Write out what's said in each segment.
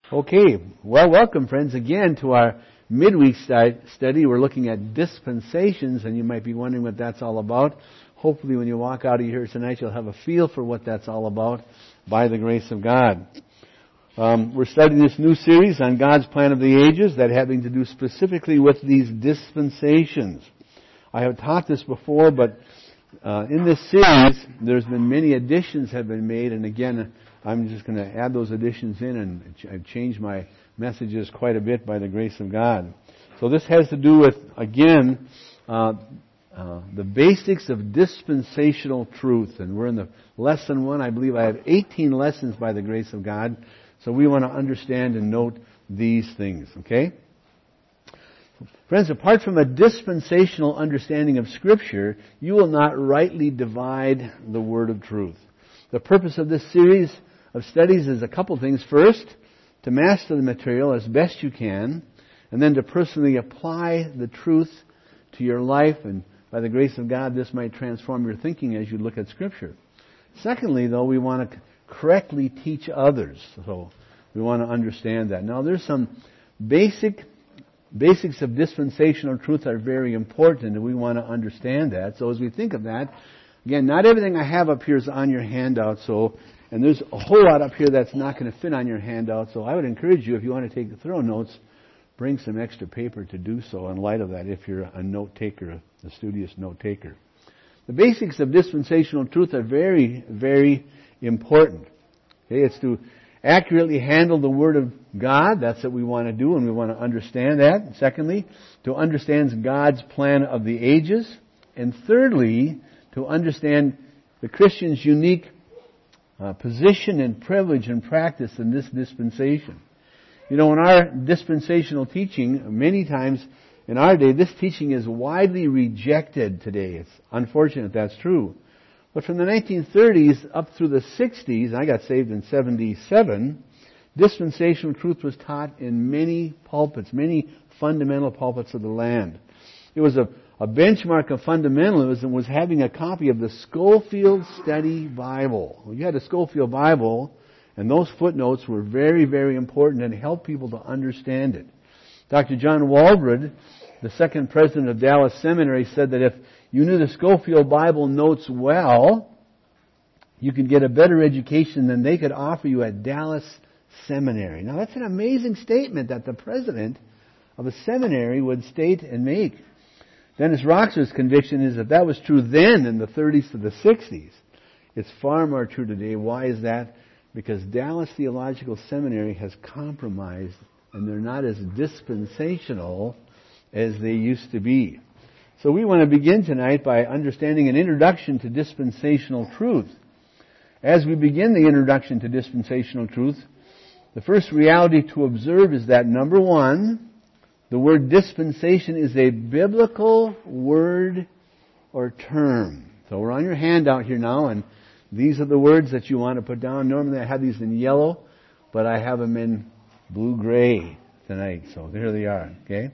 Okay, well, welcome, friends, again to our midweek study. We're looking at dispensations, and you might be wondering what that's all about. Hopefully, when you walk out of here tonight, you'll have a feel for what that's all about by the grace of God. We're studying this new series on God's plan of the ages, that having to do specifically with these dispensations. I have taught this before, but in this series, there's been many additions have been made, and again, I'm just going to add those additions in, and I've changed my messages quite a bit by the grace of God. So this has to do with, again, the basics of dispensational truth. And we're in the lesson 1. I believe I have 18 lessons by the grace of God. So we want to understand and note these things, okay? Friends, apart from a dispensational understanding of Scripture, you will not rightly divide the word of truth. The purpose of this series of studies is a couple things. First, to master the material as best you can, and then to personally apply the truth to your life, and by the grace of God, this might transform your thinking as you look at Scripture. Secondly, though, we want to correctly teach others, so we want to understand that. Now, there's some basics of dispensational truth are very important, and we want to understand that. So as we think of that, again, not everything I have up here is on your handout, and there's a whole lot up here that's not going to fit on your handout, so I would encourage you, if you want to take the thorough notes, bring some extra paper to do so in light of that, if you're a note taker, a studious note taker. The basics of dispensational truth are very, very important. Okay, it's to accurately handle the Word of God. That's what we want to do, and we want to understand that. Secondly, to understand God's plan of the ages. And thirdly, to understand the Christian's unique position and privilege and practice in this dispensation. You know, in our dispensational teaching, many times in our day, this teaching is widely rejected today. It's unfortunate that's true. But from the 1930s up through the 60s, I got saved in 77, dispensational truth was taught in many pulpits, many fundamental pulpits of the land. It was a benchmark of fundamentalism was having a copy of the Scofield Study Bible. You had a Scofield Bible, and those footnotes were very, very important and helped people to understand it. Dr. John Walbrid, the second president of Dallas Seminary, said that if you knew the Scofield Bible notes well, you could get a better education than they could offer you at Dallas Seminary. Now that's an amazing statement that the president of a seminary would state and make. Dennis Roxer's conviction is that was true then in the 30s to the 60s. It's far more true today. Why is that? Because Dallas Theological Seminary has compromised, and they're not as dispensational as they used to be. So we want to begin tonight by understanding an introduction to dispensational truth. As we begin the introduction to dispensational truth, the first reality to observe is that, number one, the word dispensation is a biblical word or term. So we're on your handout here now, and these are the words that you want to put down. Normally I have these in yellow, but I have them in blue-gray tonight. So there they are, okay?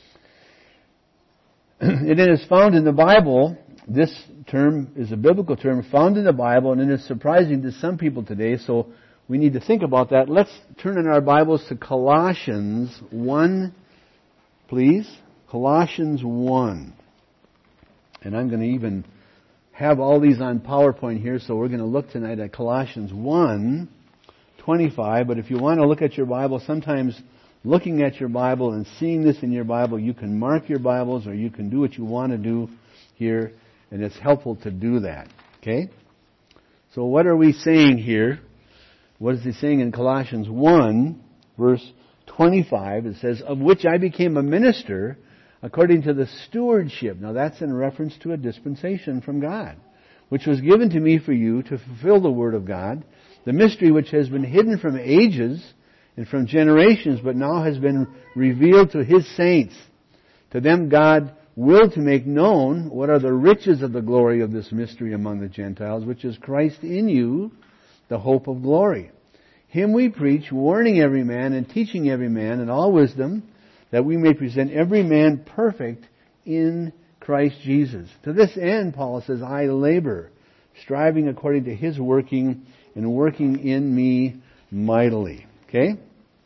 It is found in the Bible. This term is a biblical term found in the Bible, and it is surprising to some people today, so we need to think about that. Let's turn in our Bibles to Colossians 1, please. Colossians 1. And I'm going to even have all these on PowerPoint here, so we're going to look tonight at Colossians 1:25. But if you want to look at your Bible, sometimes looking at your Bible and seeing this in your Bible, you can mark your Bibles, or you can do what you want to do here, and it's helpful to do that. Okay? So what are we saying here? What is he saying in Colossians 1, verse 25? It says, of which I became a minister according to the stewardship. Now that's in reference to a dispensation from God, which was given to me for you to fulfill the word of God, the mystery which has been hidden from ages and from generations, but now has been revealed to His saints. To them God willed to make known what are the riches of the glory of this mystery among the Gentiles, which is Christ in you, the hope of glory. Him we preach, warning every man and teaching every man in all wisdom, that we may present every man perfect in Christ Jesus. To this end, Paul says, I labor, striving according to His working and working in me mightily. Okay?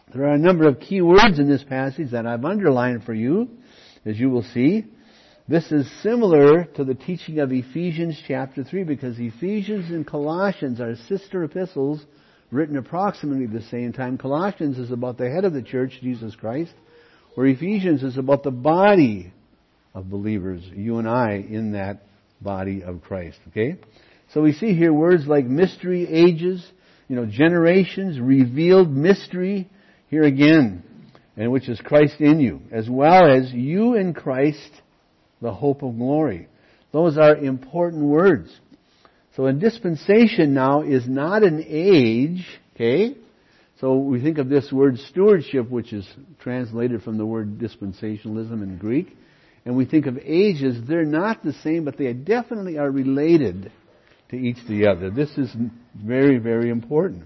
There are a number of key words in this passage that I've underlined for you, as you will see. This is similar to the teaching of Ephesians chapter 3, because Ephesians and Colossians are sister epistles written approximately the same time. Colossians is about the head of the church, Jesus Christ, where Ephesians is about the body of believers, you and I, in that body of Christ. Okay? So we see here words like mystery, ages, generations, revealed mystery, here again, and which is Christ in you, as well as you in Christ, the hope of glory. Those are important words. So a dispensation now is not an age, okay? So we think of this word stewardship, which is translated from the word dispensationalism in Greek, and we think of ages. They're not the same, but they definitely are related to each the other. This is very, very important.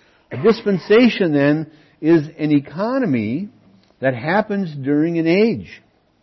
A dispensation, then, is an economy that happens during an age.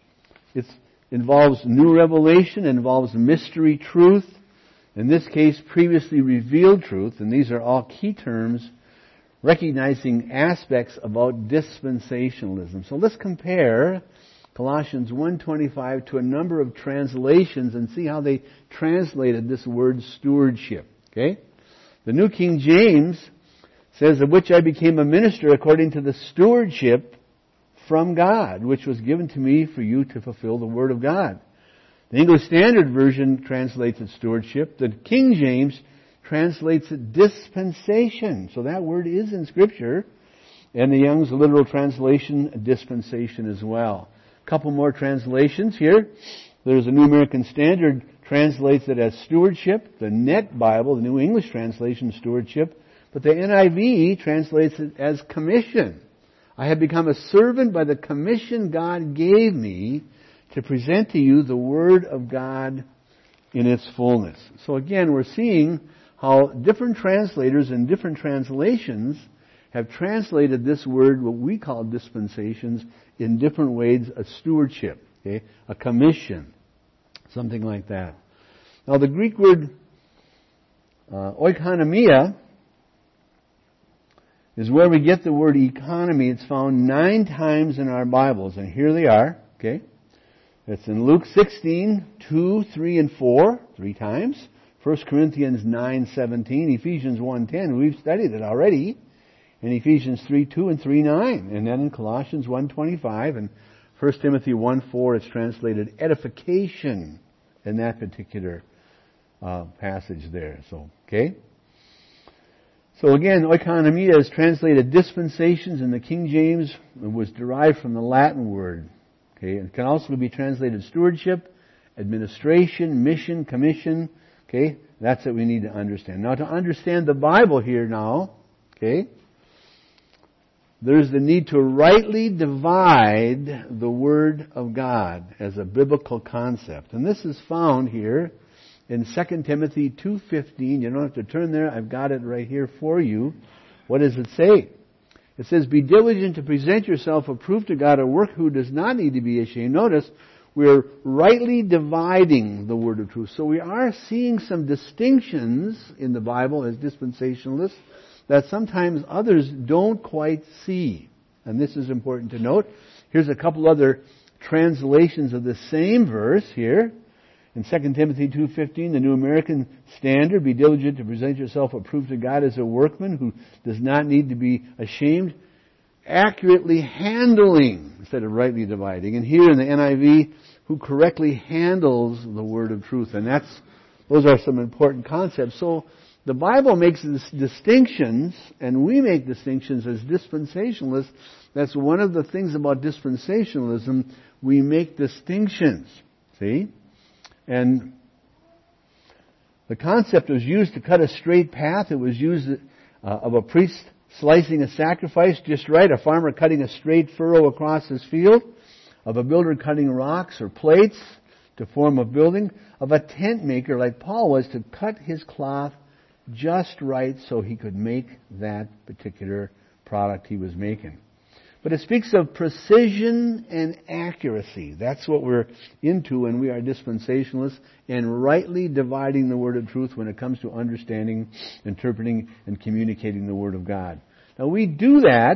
It involves new revelation, involves mystery truth, in this case, previously revealed truth, and these are all key terms recognizing aspects about dispensationalism. So let's compare Colossians 1:25 to a number of translations and see how they translated this word stewardship. Okay? The New King James says, of which I became a minister according to the stewardship from God, which was given to me for you to fulfill the Word of God. The English Standard Version translates it stewardship. The King James translates it dispensation. So that word is in Scripture. And the Young's literal translation, dispensation as well. A couple more translations here. There's a New American Standard translates it as stewardship. The Net Bible, the New English translation, stewardship. But the NIV translates it as commission. I have become a servant by the commission God gave me to present to you the Word of God in its fullness. So again, we're seeing how different translators and different translations have translated this word, what we call dispensations, in different ways, a stewardship, okay? A commission, something like that. Now the Greek word oikonomia is where we get the word economy. It's found 9 times in our Bibles, and here they are, okay? It's in Luke 16, 2, 3, and 4, 3 times. 1 Corinthians 9:17, Ephesians 1:10, we've studied it already, and Ephesians 3:2 and 3:9, and then in Colossians 1:25 and 1 Timothy 1:4, it's translated edification in that particular passage there. So, okay? So again, oikonomia is translated dispensations in the King James. It was derived from the Latin word. Okay, it can also be translated stewardship, administration, mission, commission. Okay, that's what we need to understand. Now, to understand the Bible here now, okay, there's the need to rightly divide the Word of God as a biblical concept. And this is found here in 2 Timothy 2:15. You don't have to turn there. I've got it right here for you. What does it say? It says, be diligent to present yourself approved to God, a work who does not need to be ashamed. Notice, we're rightly dividing the word of truth. So we are seeing some distinctions in the Bible as dispensationalists that sometimes others don't quite see. And this is important to note. Here's a couple other translations of the same verse here. In 2 Timothy 2:15, the New American Standard, be diligent to present yourself approved to God as a workman who does not need to be ashamed, accurately handling instead of rightly dividing. And here in the NIV, who correctly handles the word of truth. And those are some important concepts. So the Bible makes distinctions, and we make distinctions as dispensationalists. That's one of the things about dispensationalism. We make distinctions. See? And the concept was used to cut a straight path. It was used of a priest slicing a sacrifice just right, a farmer cutting a straight furrow across his field, of a builder cutting rocks or plates to form a building, of a tent maker like Paul was to cut his cloth just right so he could make that particular product he was making. But it speaks of precision and accuracy. That's what we're into when we are dispensationalists, and rightly dividing the word of truth when it comes to understanding, interpreting, and communicating the word of God. Now we do that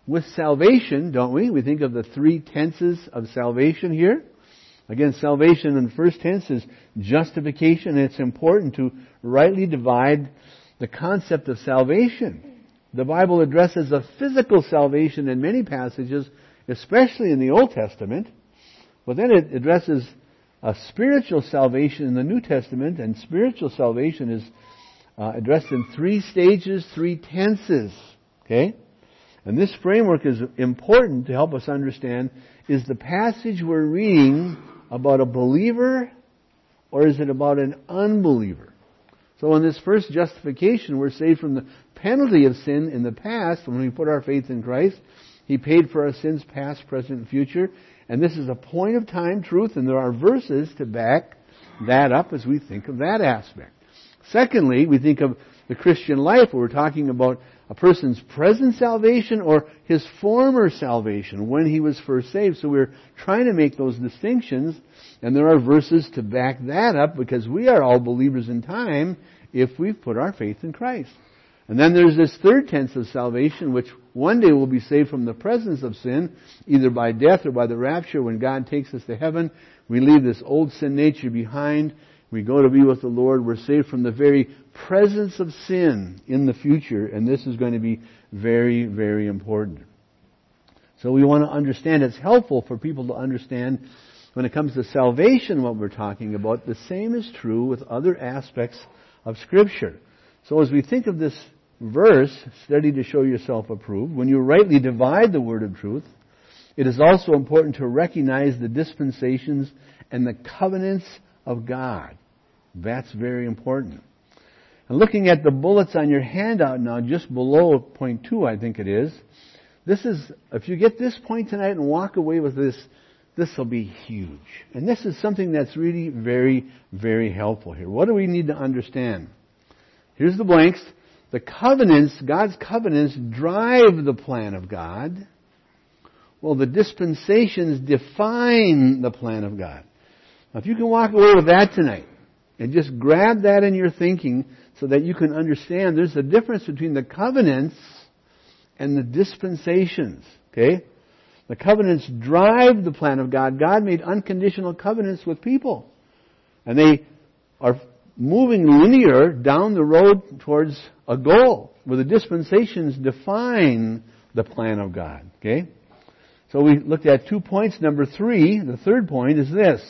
with salvation, don't we? We think of the three tenses of salvation here. Again, salvation in the first tense is justification, and it's important to rightly divide the concept of salvation. The Bible addresses a physical salvation in many passages, especially in the Old Testament, but then it addresses a spiritual salvation in the New Testament, and spiritual salvation is addressed in three stages, three tenses. Okay? And this framework is important to help us understand, is the passage we're reading about a believer, or is it about an unbeliever? So in this first justification, we're saved from the penalty of sin in the past. When we put our faith in Christ, He paid for our sins past, present, and future. And this is a point of time truth, and there are verses to back that up as we think of that aspect. Secondly, we think of the Christian life, where we're talking about a person's present salvation or his former salvation when he was first saved. So we're trying to make those distinctions, and there are verses to back that up, because we are all believers in time if we've put our faith in Christ. And then there's this third tense of salvation, which one day we'll be saved from the presence of sin, either by death or by the rapture. When God takes us to heaven, we leave this old sin nature behind. We go to be with the Lord. We're saved from the very presence of sin in the future, and this is going to be very, very important. So we want to understand, it's helpful for people to understand when it comes to salvation what we're talking about. The same is true with other aspects of Scripture. So as we think of this verse, study to show yourself approved, when you rightly divide the word of truth, it is also important to recognize the dispensations and the covenants of God. That's very important. And looking at the bullets on your handout now, just below point 2, I think it is, this is, if you get this point tonight and walk away with this, this will be huge. And this is something that's really very, very helpful here. What do we need to understand? Here's the blanks. The covenants, God's covenants, drive the plan of God. Well, the dispensations define the plan of God. Now, if you can walk away with that tonight, and just grab that in your thinking so that you can understand there's a difference between the covenants and the dispensations. Okay? The covenants drive the plan of God. God made unconditional covenants with people. And they are moving linear down the road towards a goal, where the dispensations define the plan of God. Okay? So we looked at 2 points. Number 3, the third point is this.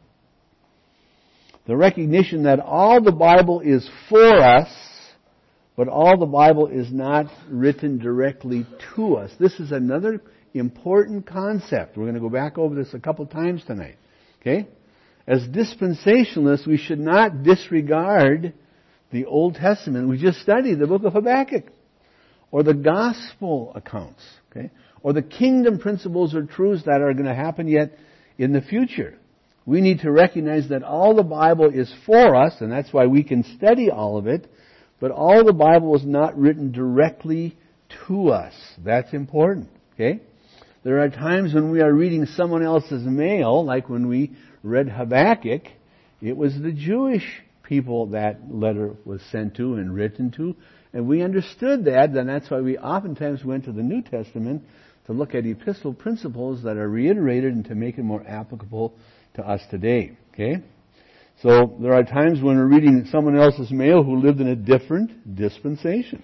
The recognition that all the Bible is for us, but all the Bible is not written directly to us. This is another important concept. We're going to go back over this a couple times tonight. Okay? As dispensationalists, we should not disregard the Old Testament. We just studied the book of Habakkuk, or the gospel accounts, okay? Or the kingdom principles or truths that are going to happen yet in the future. We need to recognize that all the Bible is for us, and that's why we can study all of it, but all the Bible is not written directly to us. That's important, okay? There are times when we are reading someone else's mail, like when we read Habakkuk. It was the Jewish people that letter was sent to and written to, and we understood that, and that's why we oftentimes went to the New Testament to look at epistle principles that are reiterated and to make it more applicable to us today. Okay? So there are times when we're reading someone else's mail who lived in a different dispensation.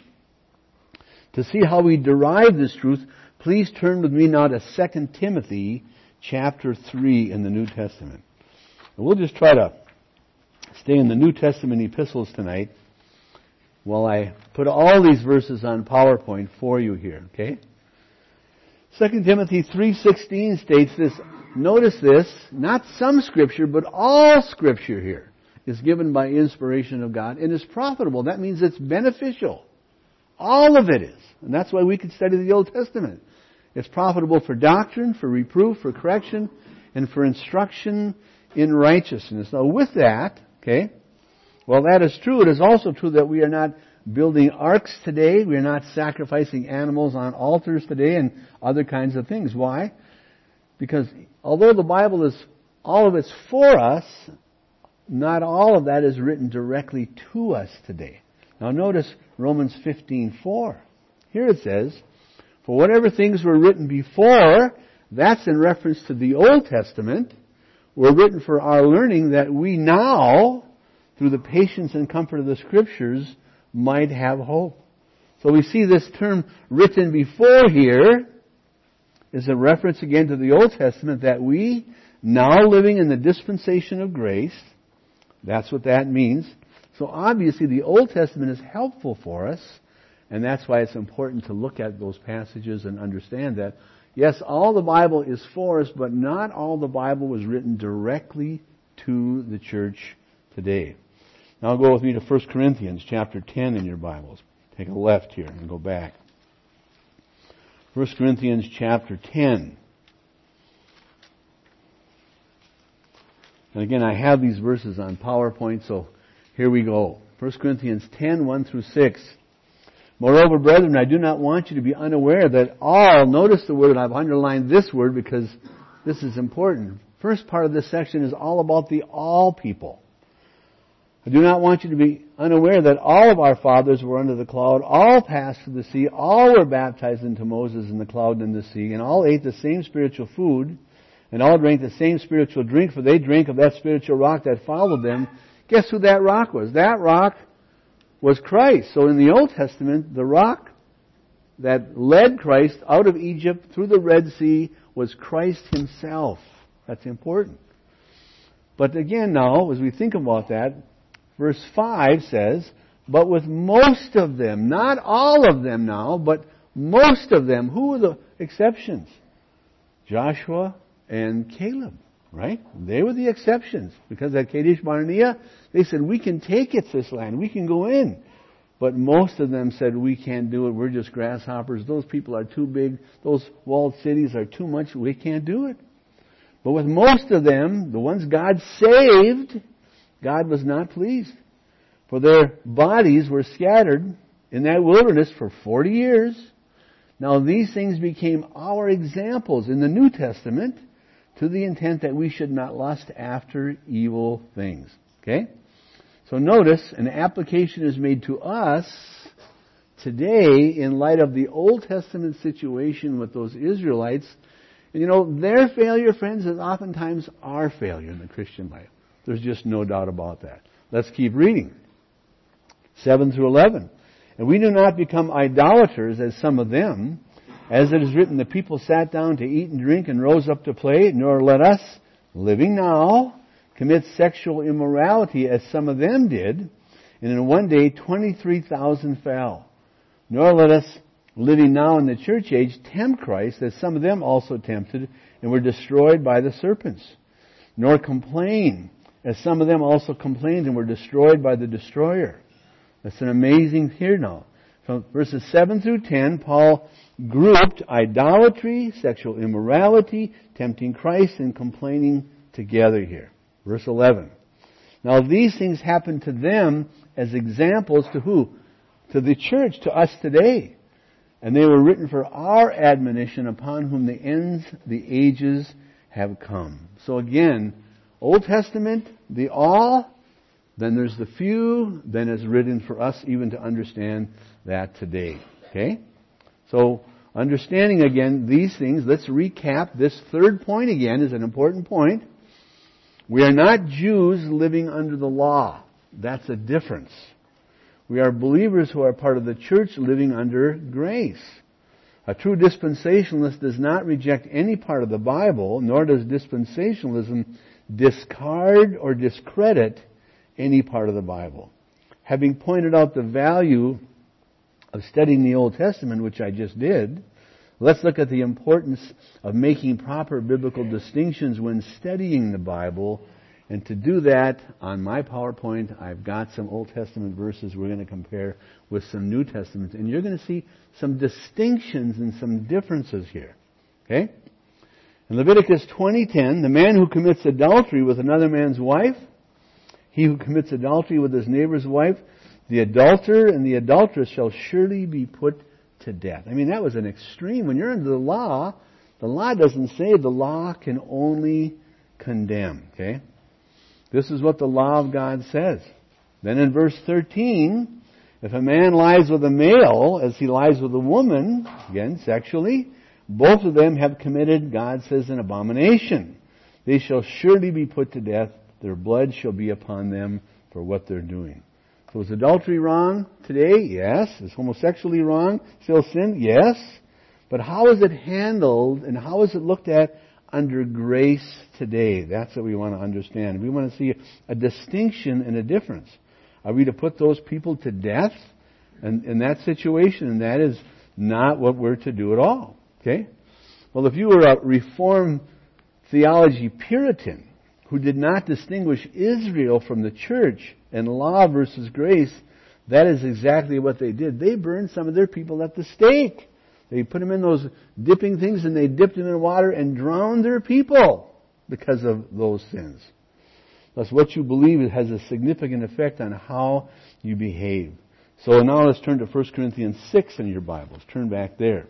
To see how we derive this truth, please turn with me now to 2 Timothy chapter 3 in the New Testament. And we'll just try to stay in the New Testament epistles tonight while I put all these verses on PowerPoint for you here. Okay? 2 Timothy 3:16 states this. Notice this, not some Scripture, but all Scripture here is given by inspiration of God and is profitable. That means it's beneficial. All of it is. And that's why we could study the Old Testament. It's profitable for doctrine, for reproof, for correction, and for instruction in righteousness. Now with that, okay, well that is true. It is also true that we are not building arks today. We are not sacrificing animals on altars today and other kinds of things. Why? Because although the Bible is, all of it's for us, not all of that is written directly to us today. Now notice Romans 15:4. Here it says, For whatever things were written before, that's in reference to the Old Testament, were written for our learning, that we now, through the patience and comfort of the Scriptures, might have hope. So we see this term written before here is a reference again to the Old Testament, that we, now living in the dispensation of grace, that's what that means. So obviously the Old Testament is helpful for us, and that's why it's important to look at those passages and understand that, yes, all the Bible is for us, but not all the Bible was written directly to the church today. Now go with me to 1 Corinthians chapter 10 in your Bibles. Take a left here and go back. 1 Corinthians chapter 10. And again, I have these verses on PowerPoint, so here we go. 1 Corinthians 10, 1 through 6. Moreover, brethren, I do not want you to be unaware that all, notice the word, I've underlined this word because this is important. First part of this section is all about the all people. I do not want you to be unaware that all of our fathers were under the cloud, all passed through the sea, all were baptized into Moses in the cloud and in the sea, and all ate the same spiritual food, and all drank the same spiritual drink, for they drank of that spiritual rock that followed them. Guess who that rock was? That rock was Christ. So in the Old Testament, the rock that led Christ out of Egypt through the Red Sea was Christ Himself. That's important. But again now, as we think about that, verse 5 says, but with most of them, not all of them now, but most of them. Who were the exceptions? Joshua and Caleb, right? They were the exceptions. Because at Kadesh Barnea, they said, we can take it, this land. We can go in. But most of them said, we can't do it. We're just grasshoppers. Those people are too big. Those walled cities are too much. We can't do it. But with most of them, the ones God saved, God was not pleased. For their bodies were scattered in that wilderness for 40 years. Now these things became our examples in the New Testament, to the intent that we should not lust after evil things. Okay? So notice, an application is made to us today in light of the Old Testament situation with those Israelites. And you know, their failure, friends, is oftentimes our failure in the Christian life. There's just no doubt about that. Let's keep reading. 7 through 11. And we do not become idolaters as some of them. As it is written, the people sat down to eat and drink and rose up to play, nor let us, living now, commit sexual immorality as some of them did. And in one day 23,000 fell. Nor let us, living now in the church age, tempt Christ as some of them also tempted and were destroyed by the serpents. Nor complain as some of them also complained and were destroyed by the destroyer. That's an amazing here now. From verses 7 through 10, Paul grouped idolatry, sexual immorality, tempting Christ, and complaining together here. Verse 11. Now these things happened to them as examples to who? To the church, to us today. And they were written for our admonition, upon whom the ends, the ages have come. So again, Old Testament, the all, then there's the few, then it's written for us even to understand that today. Okay? So, understanding again these things, let's recap. This third point again is an important point. We are not Jews living under the law. That's a difference. We are believers who are part of the church living under grace. A true dispensationalist does not reject any part of the Bible, nor does dispensationalism discard or discredit any part of the Bible. Having pointed out the value of studying the Old Testament, which I just did, let's look at the importance of making proper biblical distinctions when studying the Bible. And to do that, on my PowerPoint, I've got some Old Testament verses we're going to compare with some New Testament. And you're going to see some distinctions and some differences here. Okay? In Leviticus 20:10, the man who commits adultery with another man's wife, he who commits adultery with his neighbor's wife, the adulterer and the adulteress shall surely be put to death. I mean, that was an extreme. When you're under the law doesn't say the law can only condemn. Okay? This is what the law of God says. Then in verse 13, If a man lies with a male as he lies with a woman, again, sexually, both of them have committed, God says, an abomination. They shall surely be put to death. Their blood shall be upon them for what they're doing. So is adultery wrong today? Yes. Is homosexuality wrong? Still sin? Yes. But how is it handled and how is it looked at under grace today? That's what we want to understand. We want to see a distinction and a difference. Are we to put those people to death in that situation? And that is not what we're to do at all. Okay? Well, if you were a Reformed theology Puritan who did not distinguish Israel from the church and law versus grace, that is exactly what they did. They burned some of their people at the stake. They put them in those dipping things and they dipped them in water and drowned their people because of those sins. Thus, what you believe has a significant effect on how you behave. So now let's turn to 1 Corinthians 6 in your Bibles. Turn back there.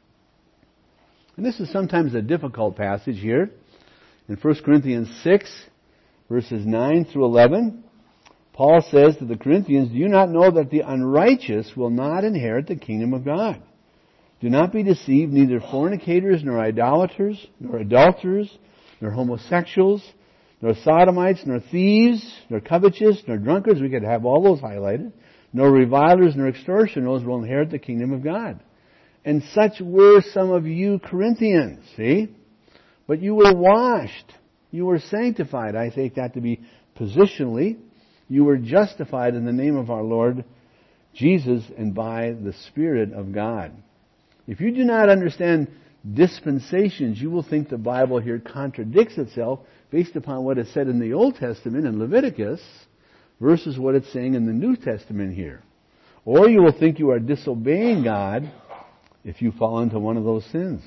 And this is sometimes a difficult passage here. In 1 Corinthians 6, verses 9 through 11, Paul says to the Corinthians, "Do you not know that the unrighteous will not inherit the kingdom of God? Do not be deceived, neither fornicators, nor idolaters, nor adulterers, nor homosexuals, nor sodomites, nor thieves, nor covetous, nor drunkards," we could have all those highlighted, "nor revilers, nor extortioners will inherit the kingdom of God. And such were some of you Corinthians." See? "But you were washed, you were sanctified." I take that to be positionally. "You were justified in the name of our Lord Jesus and by the Spirit of God." If you do not understand dispensations, you will think the Bible here contradicts itself based upon what is said in the Old Testament in Leviticus versus what it's saying in the New Testament here. Or you will think you are disobeying God if you fall into one of those sins.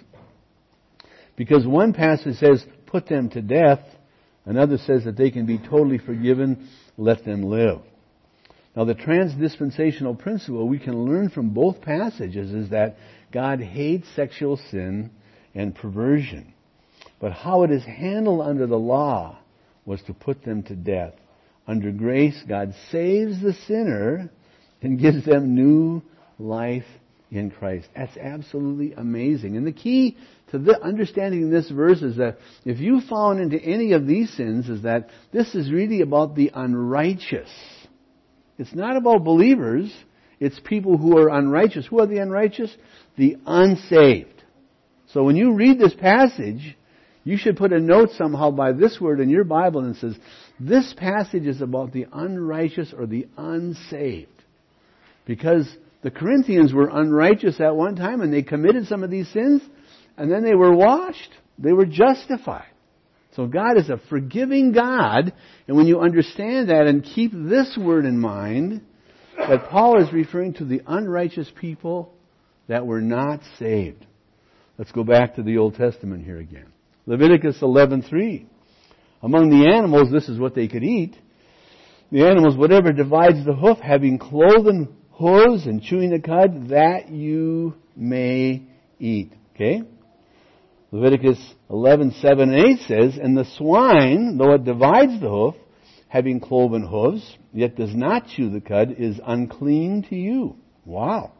Because one passage says, "Put them to death." Another says that they can be totally forgiven, let them live. Now the transdispensational principle we can learn from both passages is that God hates sexual sin and perversion. But how it is handled under the law was to put them to death. Under grace, God saves the sinner and gives them new life in Christ. That's absolutely amazing. And the key to understanding this verse is that if you've fallen into any of these sins, is that this is really about the unrighteous. It's not about believers. It's people who are unrighteous. Who are the unrighteous? The unsaved. So when you read this passage, you should put a note somehow by this word in your Bible and it says, this passage is about the unrighteous or the unsaved. Because the Corinthians were unrighteous at one time and they committed some of these sins and then they were washed. They were justified. So God is a forgiving God, and when you understand that and keep this word in mind, that Paul is referring to the unrighteous people that were not saved. Let's go back to the Old Testament here again. Leviticus 11:3. Among the animals, this is what they could eat. The animals, whatever divides the hoof, having cloven hooves and chewing the cud, that you may eat. Okay? Leviticus 11:7 and 8 says, "And the swine, though it divides the hoof, having cloven hooves, yet does not chew the cud, is unclean to you." Wow.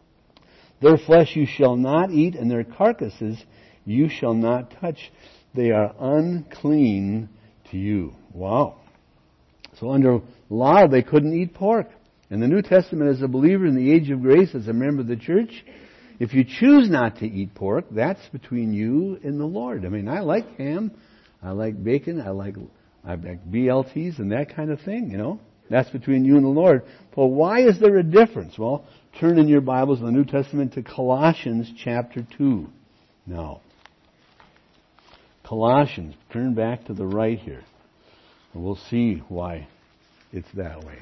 "Their flesh you shall not eat, and their carcasses you shall not touch. They are unclean to you." Wow. So under law, they couldn't eat pork. In the New Testament, as a believer in the age of grace, as a member of the church, if you choose not to eat pork, that's between you and the Lord. I mean, I like ham, I like bacon, I like BLTs and that kind of thing, you know. That's between you and the Lord. But why is there a difference? Well, turn in your Bibles in the New Testament to Colossians chapter 2. Now, Colossians, turn back to the right here. And we'll see why it's that way.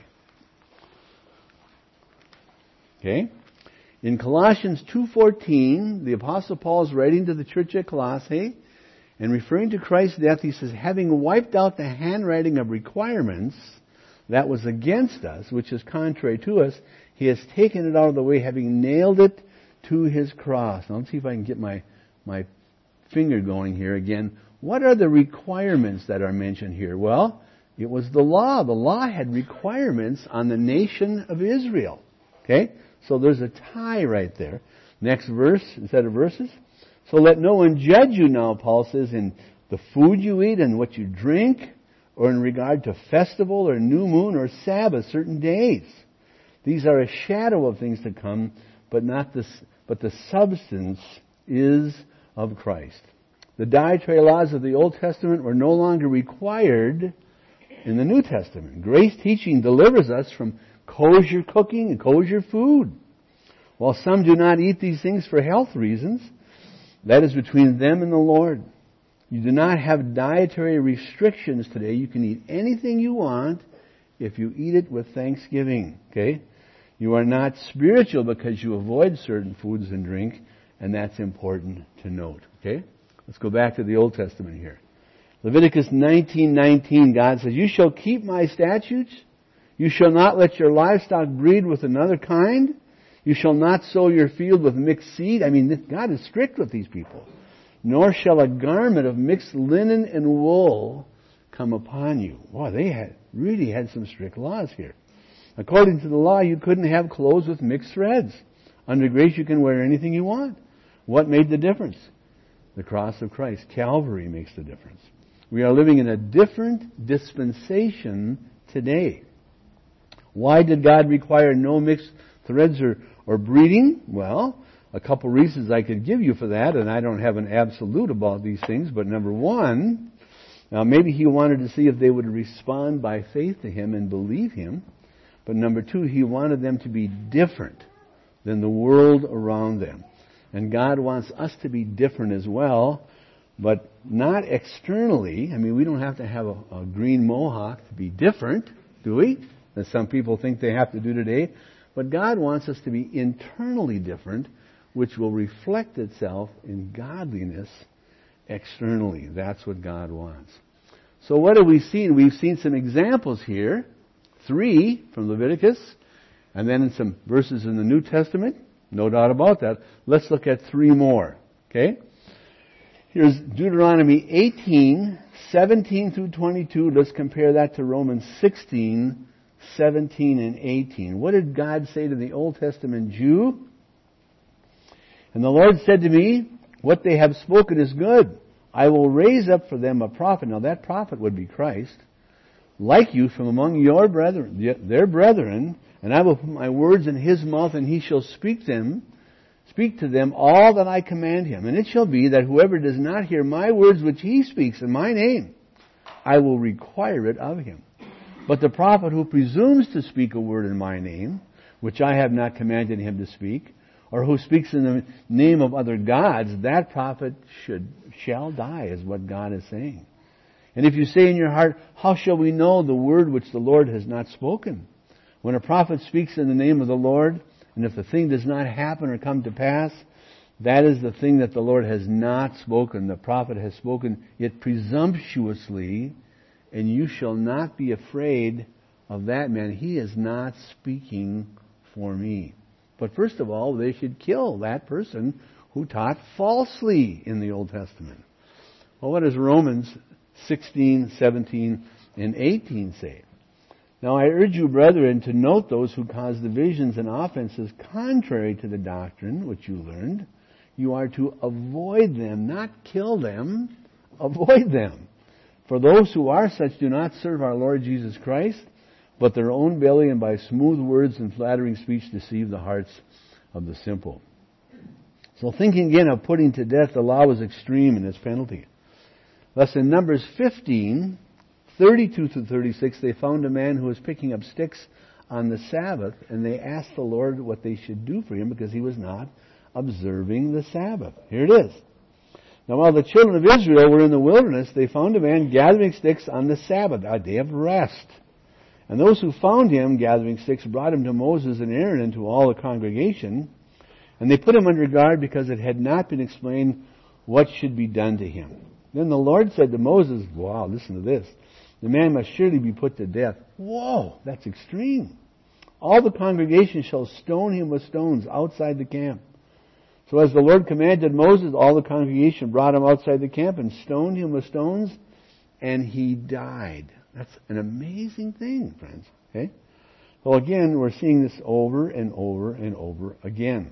Okay? In Colossians 2:14, the Apostle Paul is writing to the church at Colossae, and referring to Christ's death, he says, "Having wiped out the handwriting of requirements that was against us, which is contrary to us, he has taken it out of the way, having nailed it to his cross." Now let's see if I can get my finger going here again. What are the requirements that are mentioned here? Well, it was the law. The law had requirements on the nation of Israel. Okay? So there's a tie right there. Next verse, instead of verses. So let no one judge you now, Paul says, in the food you eat and what you drink, or in regard to festival or new moon or Sabbath, certain days. These are a shadow of things to come, but the substance is of Christ. The dietary laws of the Old Testament were no longer required in the New Testament. Grace teaching delivers us from kosher cooking and kosher food. While some do not eat these things for health reasons, that is between them and the Lord. You do not have dietary restrictions today. You can eat anything you want if you eat it with thanksgiving. Okay? You are not spiritual because you avoid certain foods and drink, and that's important to note. Okay? Let's go back to the Old Testament here. Leviticus 19:19, God says, "You shall keep my statutes. You shall not let your livestock breed with another kind. You shall not sow your field with mixed seed." I mean, God is strict with these people. "Nor shall a garment of mixed linen and wool come upon you." Wow, they really had some strict laws here. According to the law, you couldn't have clothes with mixed threads. Under grace, you can wear anything you want. What made the difference? The cross of Christ. Calvary makes the difference. We are living in a different dispensation today. Why did God require no mixed threads or breeding? Well, a couple reasons I could give you for that, and I don't have an absolute about these things, but number one, now maybe He wanted to see if they would respond by faith to Him and believe Him, but number two, He wanted them to be different than the world around them. And God wants us to be different as well, but not externally. I mean, we don't have to have a green mohawk to be different, do we? As some people think they have to do today. But God wants us to be internally different, which will reflect itself in godliness externally. That's what God wants. So what have we seen? We've seen some examples here. 3 from Leviticus, and then in some verses in the New Testament. No doubt about that. Let's look at 3 more. Okay? Here's Deuteronomy 18:17 through 22. Let's compare that to Romans 16:17 and 18. What did God say to the Old Testament Jew? "And the Lord said to me, what they have spoken is good. I will raise up for them a prophet." Now that prophet would be Christ. "Like you from among your brethren, their brethren, and I will put my words in his mouth, and he shall speak to them all that I command him. And it shall be that whoever does not hear my words which he speaks in my name, I will require it of him. But the prophet who presumes to speak a word in my name, which I have not commanded him to speak, or who speaks in the name of other gods, that prophet shall die," is what God is saying. "And if you say in your heart, how shall we know the word which the Lord has not spoken? When a prophet speaks in the name of the Lord, and if the thing does not happen or come to pass, that is the thing that the Lord has not spoken. The prophet has spoken it presumptuously, and you shall not be afraid of that man. He is not speaking for me." But first of all, they should kill that person who taught falsely in the Old Testament. Well, what does Romans 16, 17, and 18 say? "Now I urge you, brethren, to note those who cause divisions and offenses contrary to the doctrine which you learned. You are to avoid them, not kill them, avoid them. For those who are such do not serve our Lord Jesus Christ, but their own belly, and by smooth words and flattering speech deceive the hearts of the simple." So thinking again of putting to death, the law was extreme in its penalty. Thus in Numbers 15, 32 through 36, they found a man who was picking up sticks on the Sabbath, and they asked the Lord what they should do for him because he was not observing the Sabbath. Here it is. "Now while the children of Israel were in the wilderness, they found a man gathering sticks on the Sabbath, a day of rest. And those who found him gathering sticks brought him to Moses and Aaron and to all the congregation, and they put him under guard because it had not been explained what should be done to him. Then the Lord said to Moses," wow, listen to this, "the man must surely be put to death." Whoa, that's extreme. "All the congregation shall stone him with stones outside the camp." So as the Lord commanded Moses, all the congregation brought him outside the camp and stoned him with stones, and he died. That's an amazing thing, friends. Okay? So again, we're seeing this over and over and over again.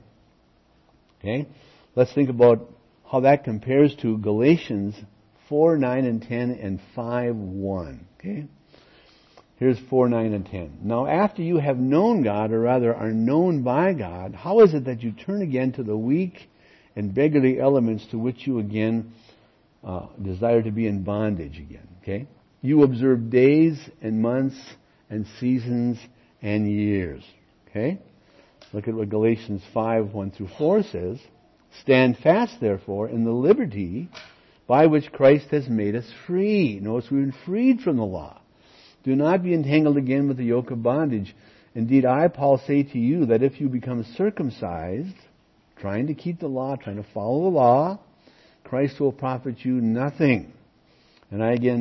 Okay? Let's think about how that compares to Galatians 4, 9, and 10 and 5, 1. Okay? Here's 4, 9, and 10. Now after you have known God, or rather are known by God, how is it that you turn again to the weak and beggarly elements to which you again desire to be in bondage again? Okay? You observe days and months and seasons and years. Okay? Look at what Galatians 5, 1 through 4 says. Stand fast, therefore, in the liberty by which Christ has made us free. Notice we've been freed from the law. Do not be entangled again with the yoke of bondage. Indeed, I, Paul, say to you that if you become circumcised, trying to keep the law, trying to follow the law, Christ will profit you nothing. And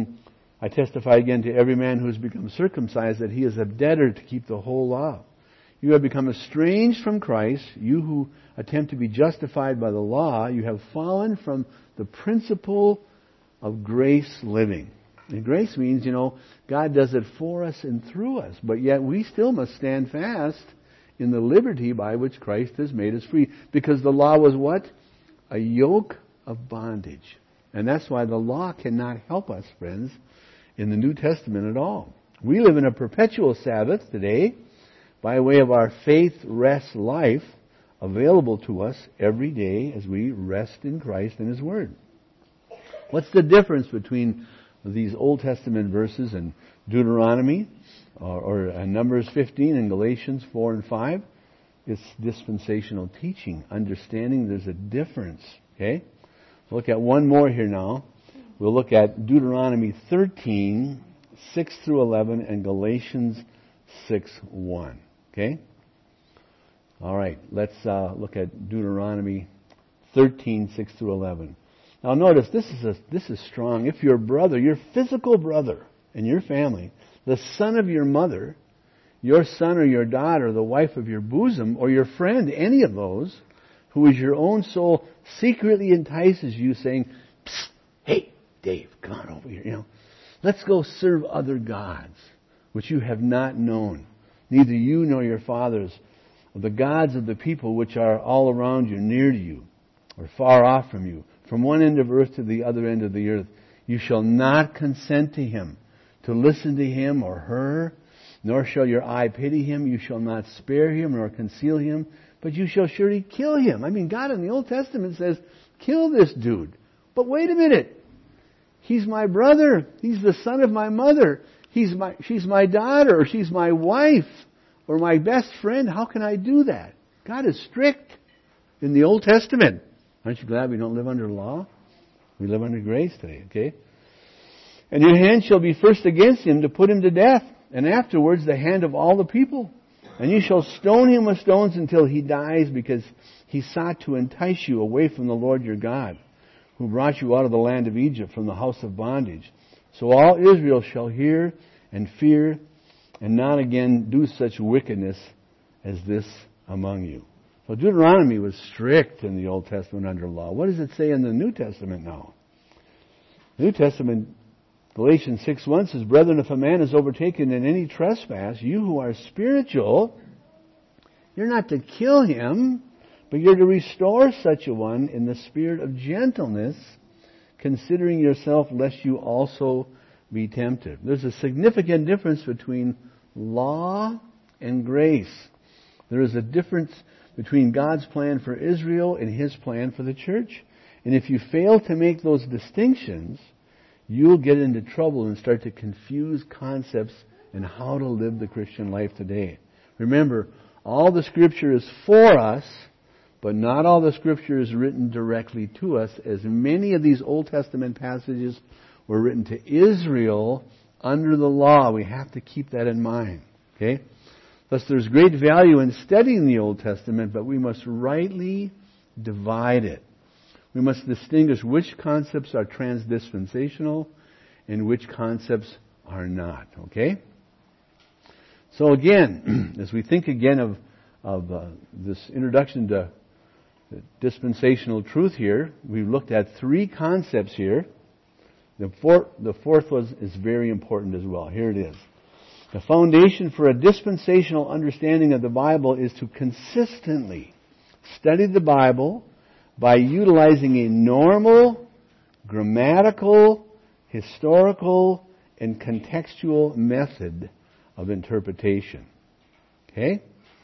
I testify again to every man who has become circumcised that he is a debtor to keep the whole law. You have become estranged from Christ. You who attempt to be justified by the law, you have fallen from the principle of grace living. And grace means, God does it for us and through us. But yet we still must stand fast in the liberty by which Christ has made us free. Because the law was what? A yoke of bondage. And that's why the law cannot help us, friends, in the New Testament at all. We live in a perpetual Sabbath today by way of our faith rest life available to us every day as we rest in Christ and His Word. What's the difference between these Old Testament verses and Deuteronomy or Numbers 15 and Galatians 4 and 5? It's dispensational teaching, understanding there's a difference. Okay? Look at one more here now. We'll look at Deuteronomy 13, 6 through 11, and Galatians 6, 1. Okay? All right, let's look at Deuteronomy 13, 6 through 11. Now notice, this is strong. If your brother, your physical brother in your family, the son of your mother, your son or your daughter, the wife of your bosom, or your friend, any of those, who is your own soul, secretly entices you, saying, "Psst, hey, Dave, come on over here, let's go serve other gods, which you have not known, neither you nor your fathers, of the gods of the people which are all around you, near to you, or far off from you, from one end of earth to the other end of the earth. You shall not consent to him, to listen to him or her, nor shall your eye pity him. You shall not spare him nor conceal him, but you shall surely kill him." I mean, God in the Old Testament says, kill this dude. But wait a minute. He's my brother. He's the son of my mother. She's my daughter, or she's my wife, or my best friend. How can I do that? God is strict in the Old Testament. Aren't you glad we don't live under law? We live under grace today, okay? "And your hand shall be first against him to put him to death, and afterwards the hand of all the people. And you shall stone him with stones until he dies, because he sought to entice you away from the Lord your God, who brought you out of the land of Egypt, from the house of bondage. So all Israel shall hear and fear, and not again do such wickedness as this among you." So Deuteronomy was strict in the Old Testament under law. What does it say in the New Testament now? The New Testament, Galatians 6:1 says, "Brethren, if a man is overtaken in any trespass, you who are spiritual, you're not to kill him, but you're to restore such a one in the spirit of gentleness, considering yourself, lest you also be tempted." There's a significant difference between law and grace. There is a difference between God's plan for Israel and His plan for the church. And if you fail to make those distinctions, you'll get into trouble and start to confuse concepts and how to live the Christian life today. Remember, all the Scripture is for us, but not all the Scripture is written directly to us, as many of these Old Testament passages were written to Israel under the law. We have to keep that in mind. Okay? Thus, there's great value in studying the Old Testament, but we must rightly divide it. We must distinguish which concepts are transdispensational and which concepts are not. Okay? So again, as we think again of this introduction to dispensational truth here, we've looked at three concepts here. The fourth is very important as well. Here it is. The foundation for a dispensational understanding of the Bible is to consistently study the Bible by utilizing a normal, grammatical, historical, and contextual method of interpretation. Okay?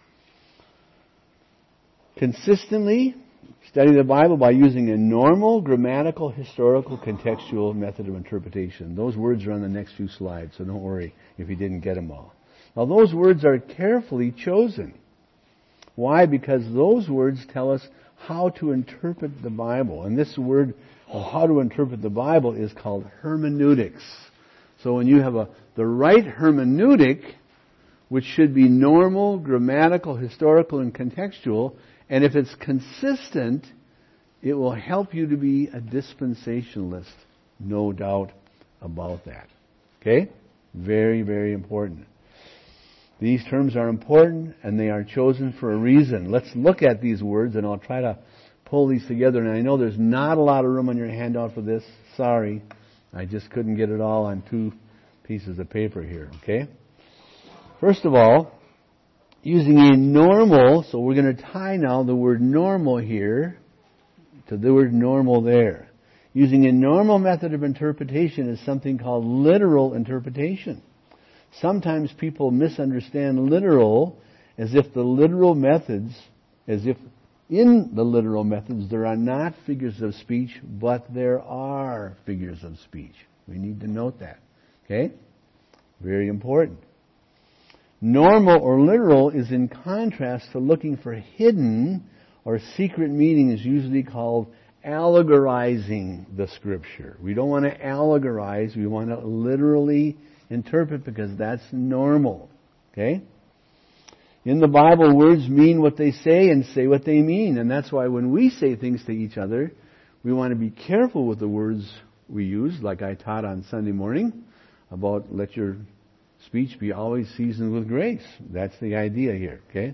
Consistently study the Bible by using a normal, grammatical, historical, contextual method of interpretation. Those words are on the next few slides, so don't worry if you didn't get them all. Now, those words are carefully chosen. Why? Because those words tell us how to interpret the Bible. And this word of how to interpret the Bible is called hermeneutics. So when you have the right hermeneutic, which should be normal, grammatical, historical, and contextual, and if it's consistent, it will help you to be a dispensationalist. No doubt about that. Okay? Very, very important. These terms are important, and they are chosen for a reason. Let's look at these words, and I'll try to pull these together. And I know there's not a lot of room on your handout for this. Sorry. I just couldn't get it all on 2 pieces of paper here. Okay? First of all, using a normal, so we're going to tie now the word normal here to the word normal there. Using a normal method of interpretation is something called literal interpretation. Sometimes people misunderstand literal as if in the literal methods there are not figures of speech, but there are figures of speech. We need to note that. Okay? Very important. Normal or literal is in contrast to looking for hidden or secret meanings, usually called allegorizing the Scripture. We don't want to allegorize, we want to literally interpret because that's normal. Okay? In the Bible, words mean what they say and say what they mean. And that's why when we say things to each other, we want to be careful with the words we use, like I taught on Sunday morning about let your speech be always seasoned with grace. That's the idea here, okay?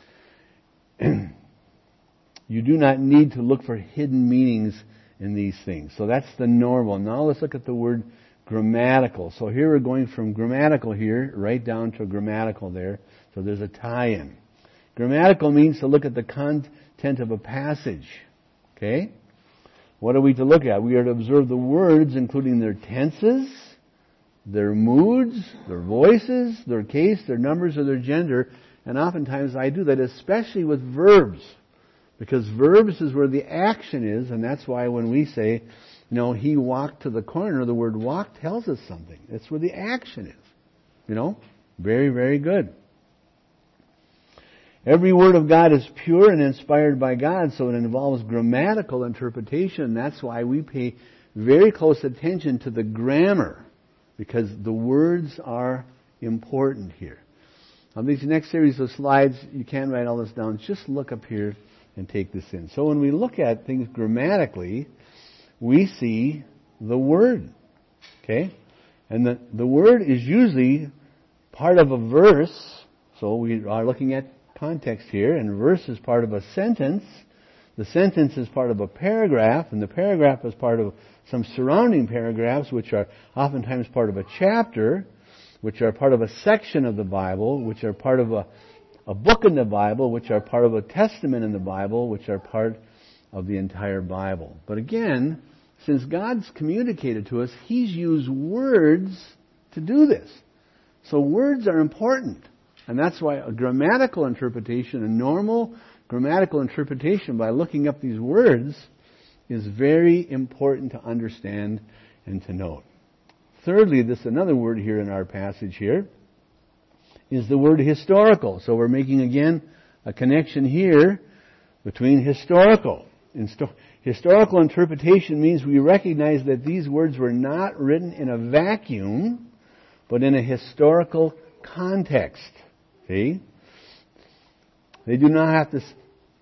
You do not need to look for hidden meanings in these things. So that's the normal. Now let's look at the word grammatical. So here we're going from grammatical here right down to grammatical there. So there's a tie-in. Grammatical means to look at the content of a passage. Okay? What are we to look at? We are to observe the words, including their tenses, their moods, their voices, their case, their numbers, or their gender. And oftentimes I do that, especially with verbs. Because verbs is where the action is, and that's why when we say, he walked to the corner, the word walk tells us something. That's where the action is. Very, very good. Every word of God is pure and inspired by God, so it involves grammatical interpretation. That's why we pay very close attention to the grammar, because the words are important here. On these next series of slides, you can't write all this down. Just look up here and take this in. So when we look at things grammatically, we see the word. Okay? And the word is usually part of a verse. So we are looking at context here, and verse is part of a sentence. The sentence is part of a paragraph, and the paragraph is part of some surrounding paragraphs, which are oftentimes part of a chapter, which are part of a section of the Bible, which are part of a book in the Bible, which are part of a testament in the Bible, which are part of the entire Bible. But again, since God's communicated to us, He's used words to do this. So words are important. And that's why a grammatical interpretation, a normal grammatical interpretation by looking up these words, is very important to understand and to note. Thirdly, this another word here in our passage here is the word historical. So we're making again a connection here between historical. Historical interpretation means we recognize that these words were not written in a vacuum, but in a historical context. See? They do not have to...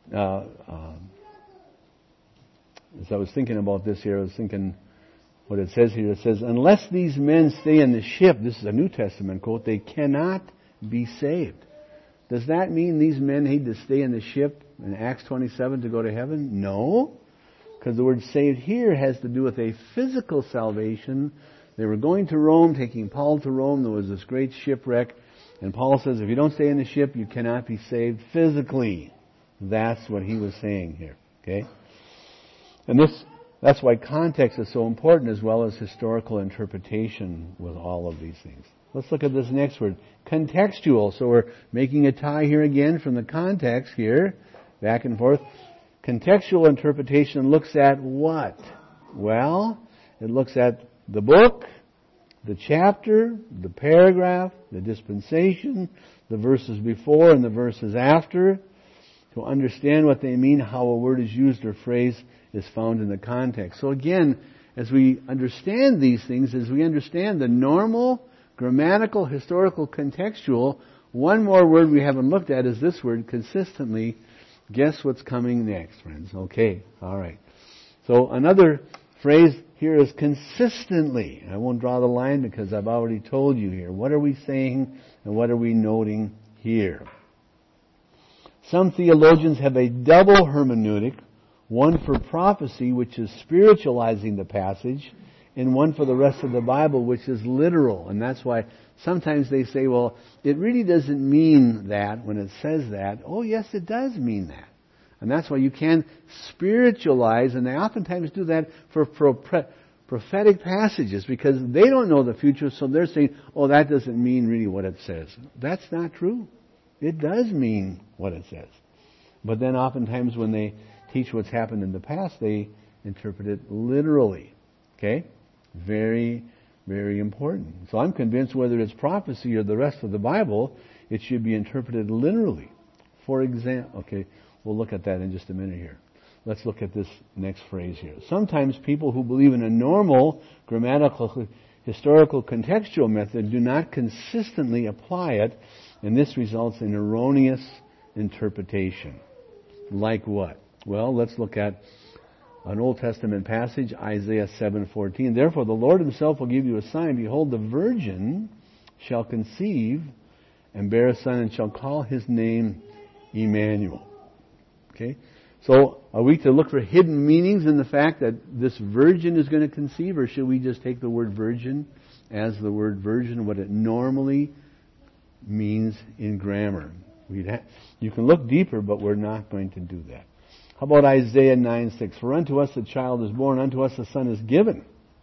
as I was thinking about this here, I was thinking what it says here. It says, unless these men stay in the ship, this is a New Testament quote, they cannot be saved. Does that mean these men need to stay in the ship in Acts 27 to go to heaven? No. Because the word saved here has to do with a physical salvation They were going to Rome, taking Paul to Rome. There was this great shipwreck. And Paul says, if you don't stay in the ship, you cannot be saved physically. That's what he was saying here. Okay? And that's why context is so important, as well as historical interpretation with all of these things. Let's look at this next word. Contextual. So we're making a tie here again from the context here, back and forth. Contextual interpretation looks at what? Well, it looks at the book, the chapter, the paragraph, the dispensation, the verses before and the verses after, to understand what they mean, how a word is used or phrase is found in the context. So again, as we understand these things, as we understand the normal, grammatical, historical, contextual, one more word we haven't looked at is this word, consistently. Guess what's coming next, friends? Okay, alright. So another phrase here is consistently. I won't draw the line because I've already told you here. What are we saying and what are we noting here? Some theologians have a double hermeneutic, one for prophecy, which is spiritualizing the passage, and one for the rest of the Bible, which is literal. And that's why sometimes they say, well, it really doesn't mean that when it says that. Oh, yes, it does mean that. And that's why you can spiritualize, and they oftentimes do that for prophetic passages, because they don't know the future, so they're saying, oh, that doesn't mean really what it says. That's not true. It does mean what it says. But then oftentimes when they teach what's happened in the past, they interpret it literally. Okay? Very, very important. So I'm convinced whether it's prophecy or the rest of the Bible, it should be interpreted literally. For example, okay, we'll look at that in just a minute here. Let's look at this next phrase here. Sometimes people who believe in a normal, grammatical, historical, contextual method do not consistently apply it, and this results in erroneous interpretation. Like what? Well, let's look at an Old Testament passage, Isaiah 7:14. Therefore the Lord himself will give you a sign. Behold, the virgin shall conceive and bear a son and shall call his name Emmanuel. Okay? So are we to look for hidden meanings in the fact that this virgin is going to conceive, or should we just take the word virgin as the word virgin, what it normally means in grammar? You can look deeper, but we're not going to do that. How about Isaiah 9:6? For unto us a child is born, unto us a son is given.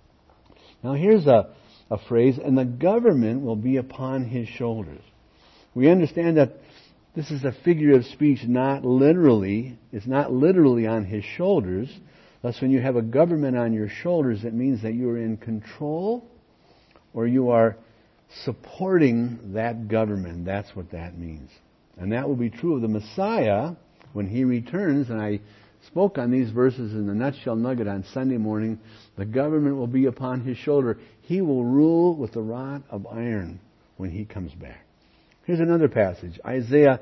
Now here's a phrase, and the government will be upon his shoulders. We understand that this is a figure of speech, not literally. It's not literally on his shoulders. Thus, when you have a government on your shoulders, it means that you are in control or you are supporting that government. That's what that means. And that will be true of the Messiah when he returns. And I spoke on these verses in the nutshell nugget on Sunday morning. The government will be upon his shoulder. He will rule with the rod of iron when he comes back. Here's another passage, Isaiah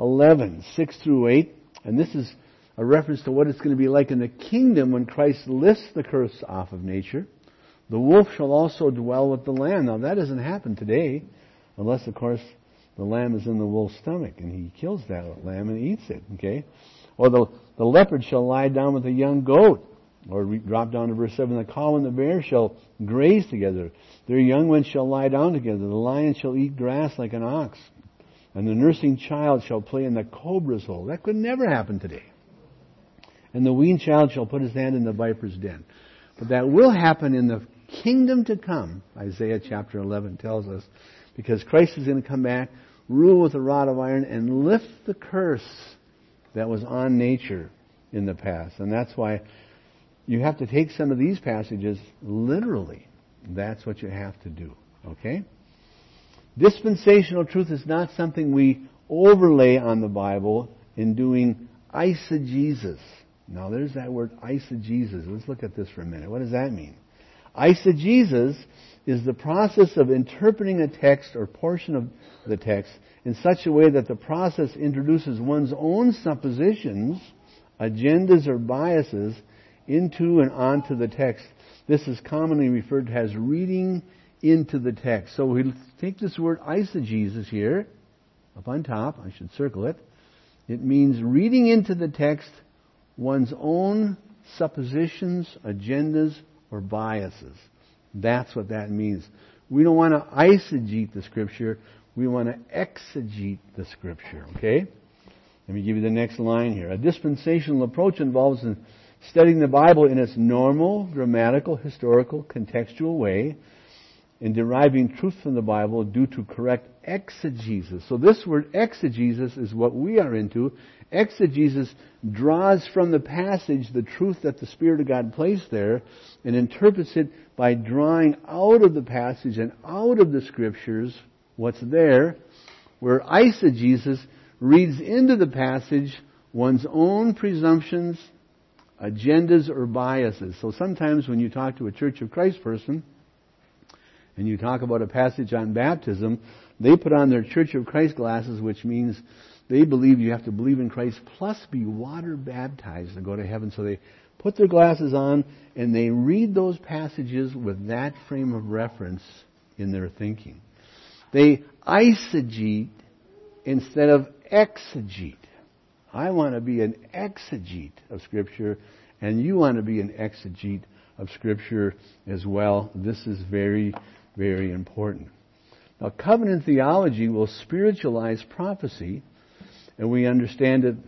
11:6-8. And this is a reference to what it's going to be like in the kingdom when Christ lifts the curse off of nature. The wolf shall also dwell with the lamb. Now that doesn't happen today, unless, of course, the lamb is in the wolf's stomach and he kills that lamb and eats it. Okay? Or the leopard shall lie down with a young goat. Or drop down to verse 7. The cow and the bear shall graze together. Their young ones shall lie down together. The lion shall eat grass like an ox. And the nursing child shall play in the cobra's hole. That could never happen today. And the weaned child shall put his hand in the viper's den. But that will happen in the kingdom to come, Isaiah chapter 11 tells us, because Christ is going to come back, rule with a rod of iron, and lift the curse that was on nature in the past. And that's why you have to take some of these passages literally. That's what you have to do. Okay? Dispensational truth is not something we overlay on the Bible in doing eisegesis. Now there's that word eisegesis. Let's look at this for a minute. What does that mean? Eisegesis is the process of interpreting a text or portion of the text in such a way that the process introduces one's own suppositions, agendas, or biases into and onto the text. This is commonly referred to as reading into the text. So we take this word eisegesis here, up on top, I should circle it. It means reading into the text one's own suppositions, agendas, or biases. That's what that means. We don't want to eisegete the Scripture. We want to exegete the Scripture. Okay? Let me give you the next line here. A dispensational approach involves studying the Bible in its normal, grammatical, historical, contextual way and deriving truth from the Bible due to correct exegesis. So this word exegesis is what we are into. Exegesis draws from the passage the truth that the Spirit of God placed there and interprets it by drawing out of the passage and out of the Scriptures what's there, where eisegesis reads into the passage one's own presumptions, agendas, or biases. So sometimes when you talk to a Church of Christ person and you talk about a passage on baptism, they put on their Church of Christ glasses, which means they believe you have to believe in Christ plus be water baptized to go to heaven. So they put their glasses on and they read those passages with that frame of reference in their thinking. They eisegete instead of exegete. I want to be an exegete of Scripture, and you want to be an exegete of Scripture as well. This is very, very important. Now, covenant theology will spiritualize prophecy, and we understand it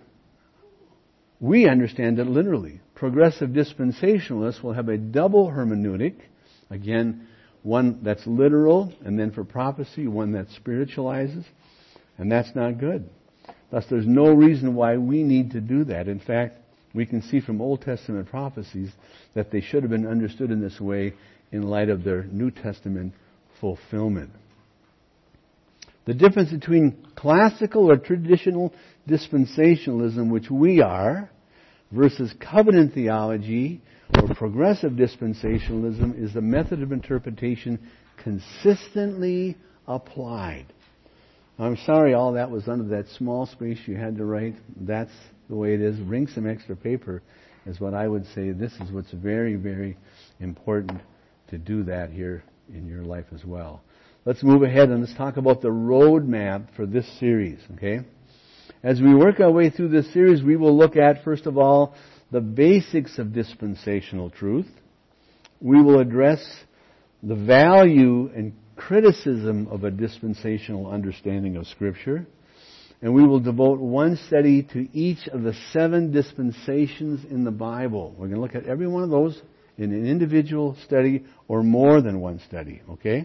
literally. Progressive dispensationalists will have a double hermeneutic. Again, one that's literal, and then for prophecy, one that spiritualizes. And that's not good. Thus, there's no reason why we need to do that. In fact, we can see from Old Testament prophecies that they should have been understood in this way in light of their New Testament fulfillment. The difference between classical or traditional dispensationalism, which we are, versus covenant theology or progressive dispensationalism is the method of interpretation consistently applied. I'm sorry all that was under that small space you had to write. That's the way it is. Bring some extra paper is what I would say. This is what's very, very important to do that here in your life as well. Let's move ahead and let's talk about the roadmap for this series, okay? As we work our way through this series, we will look at, first of all, the basics of dispensational truth. We will address the value and criticism of a dispensational understanding of Scripture. And we will devote one study to each of the 7 dispensations in the Bible. We're going to look at every one of those in an individual study or more than one study, okay?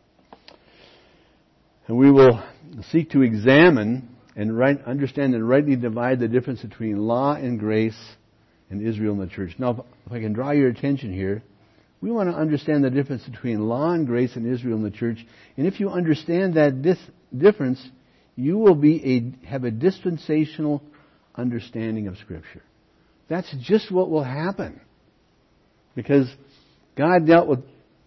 And we will seek to examine and understand and rightly divide the difference between law and grace in Israel and the church. Now, if I can draw your attention here, we want to understand the difference between law and grace in Israel and the church. And if you understand that this difference, you will have a dispensational understanding of Scripture. That's just what will happen. Because God dealt with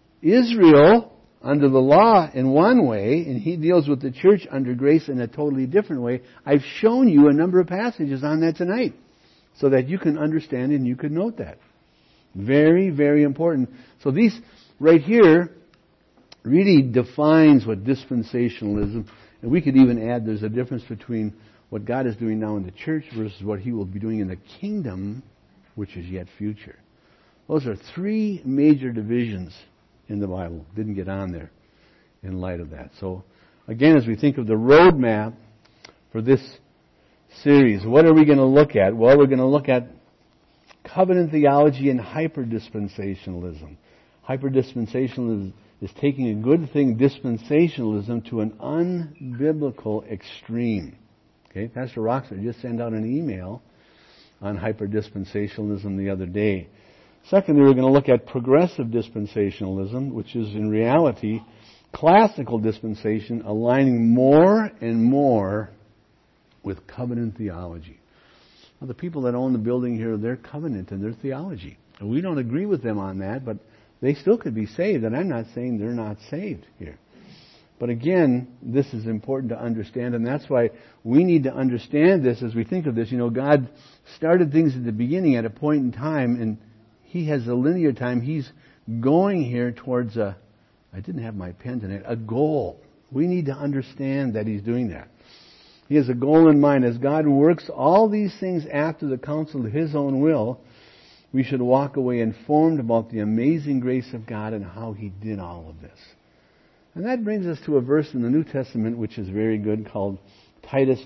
Israel under the law in one way, and He deals with the church under grace in a totally different way. I've shown you a number of passages on that tonight so that you can understand and you can note that. Very, very important. So these right here really defines what dispensationalism, and we could even add there's a difference between what God is doing now in the church versus what He will be doing in the kingdom, which is yet future. Those are 3 major divisions in the Bible. Didn't get on there in light of that. So again, as we think of the roadmap for this series, what are we going to look at? Well, we're going to look at covenant theology and hyper-dispensationalism. Hyper-dispensationalism is taking a good thing, dispensationalism, to an unbiblical extreme. Okay, Pastor Roxford just sent out an email on hyper-dispensationalism the other day. Secondly, we're going to look at progressive dispensationalism, which is in reality classical dispensation aligning more and more with covenant theology. Now, the people that own the building here, they're covenant in their theology. And we don't agree with them on that, but they still could be saved. And I'm not saying they're not saved here. But again, this is important to understand, and that's why we need to understand this as we think of this. You know, God started things at the beginning at a point in time, and He has a linear time. He's going here towards I didn't have my pen tonight, a goal. We need to understand that He's doing that. He has a goal in mind. As God works all these things after the counsel of His own will, we should walk away informed about the amazing grace of God and how He did all of this. And that brings us to a verse in the New Testament which is very good, called Titus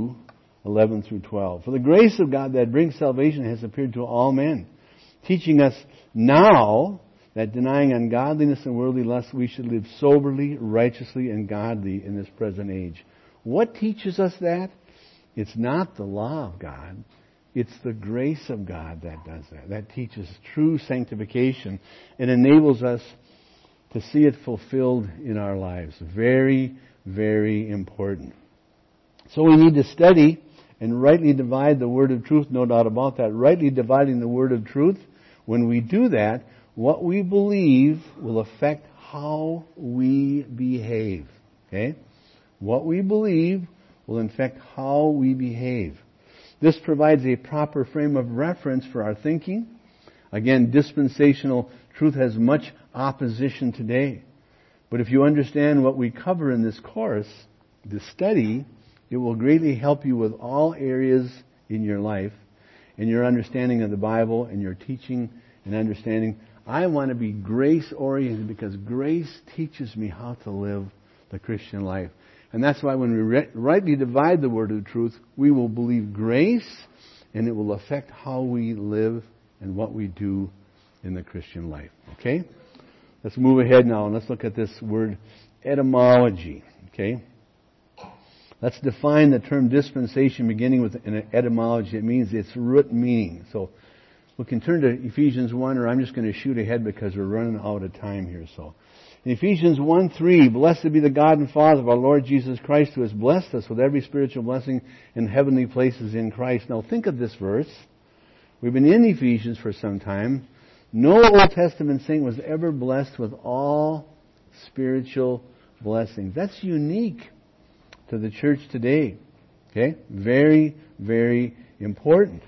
2:11 through 12. For the grace of God that brings salvation has appeared to all men, teaching us now that denying ungodliness and worldly lust, we should live soberly, righteously, and godly in this present age. What teaches us that? It's not the law of God. It's the grace of God that does that. That teaches true sanctification and enables us to see it fulfilled in our lives. Very, very important. So we need to study and rightly divide the word of truth, no doubt about that. Rightly dividing the word of truth, when we do that, what we believe will affect how we behave. Okay? What we believe will affect how we behave. This provides a proper frame of reference for our thinking. Again, dispensational truth has much opposition today. But if you understand what we cover in this course, this study, it will greatly help you with all areas in your life, in your understanding of the Bible, and your teaching and understanding. I want to be grace-oriented because grace teaches me how to live the Christian life. And that's why when we rightly divide the word of truth, we will believe grace, and it will affect how we live and what we do in the Christian life. Okay? Let's move ahead now and let's look at this word etymology. Okay? Let's define the term dispensation beginning with an etymology. It means its root meaning. So we can turn to Ephesians 1, or I'm just going to shoot ahead because we're running out of time here. So in Ephesians 1:3, blessed be the God and Father of our Lord Jesus Christ, who has blessed us with every spiritual blessing in heavenly places in Christ. Now think of this verse. We've been in Ephesians for some time. No Old Testament saint was ever blessed with all spiritual blessings. That's unique to the church today. Okay? Very, very important.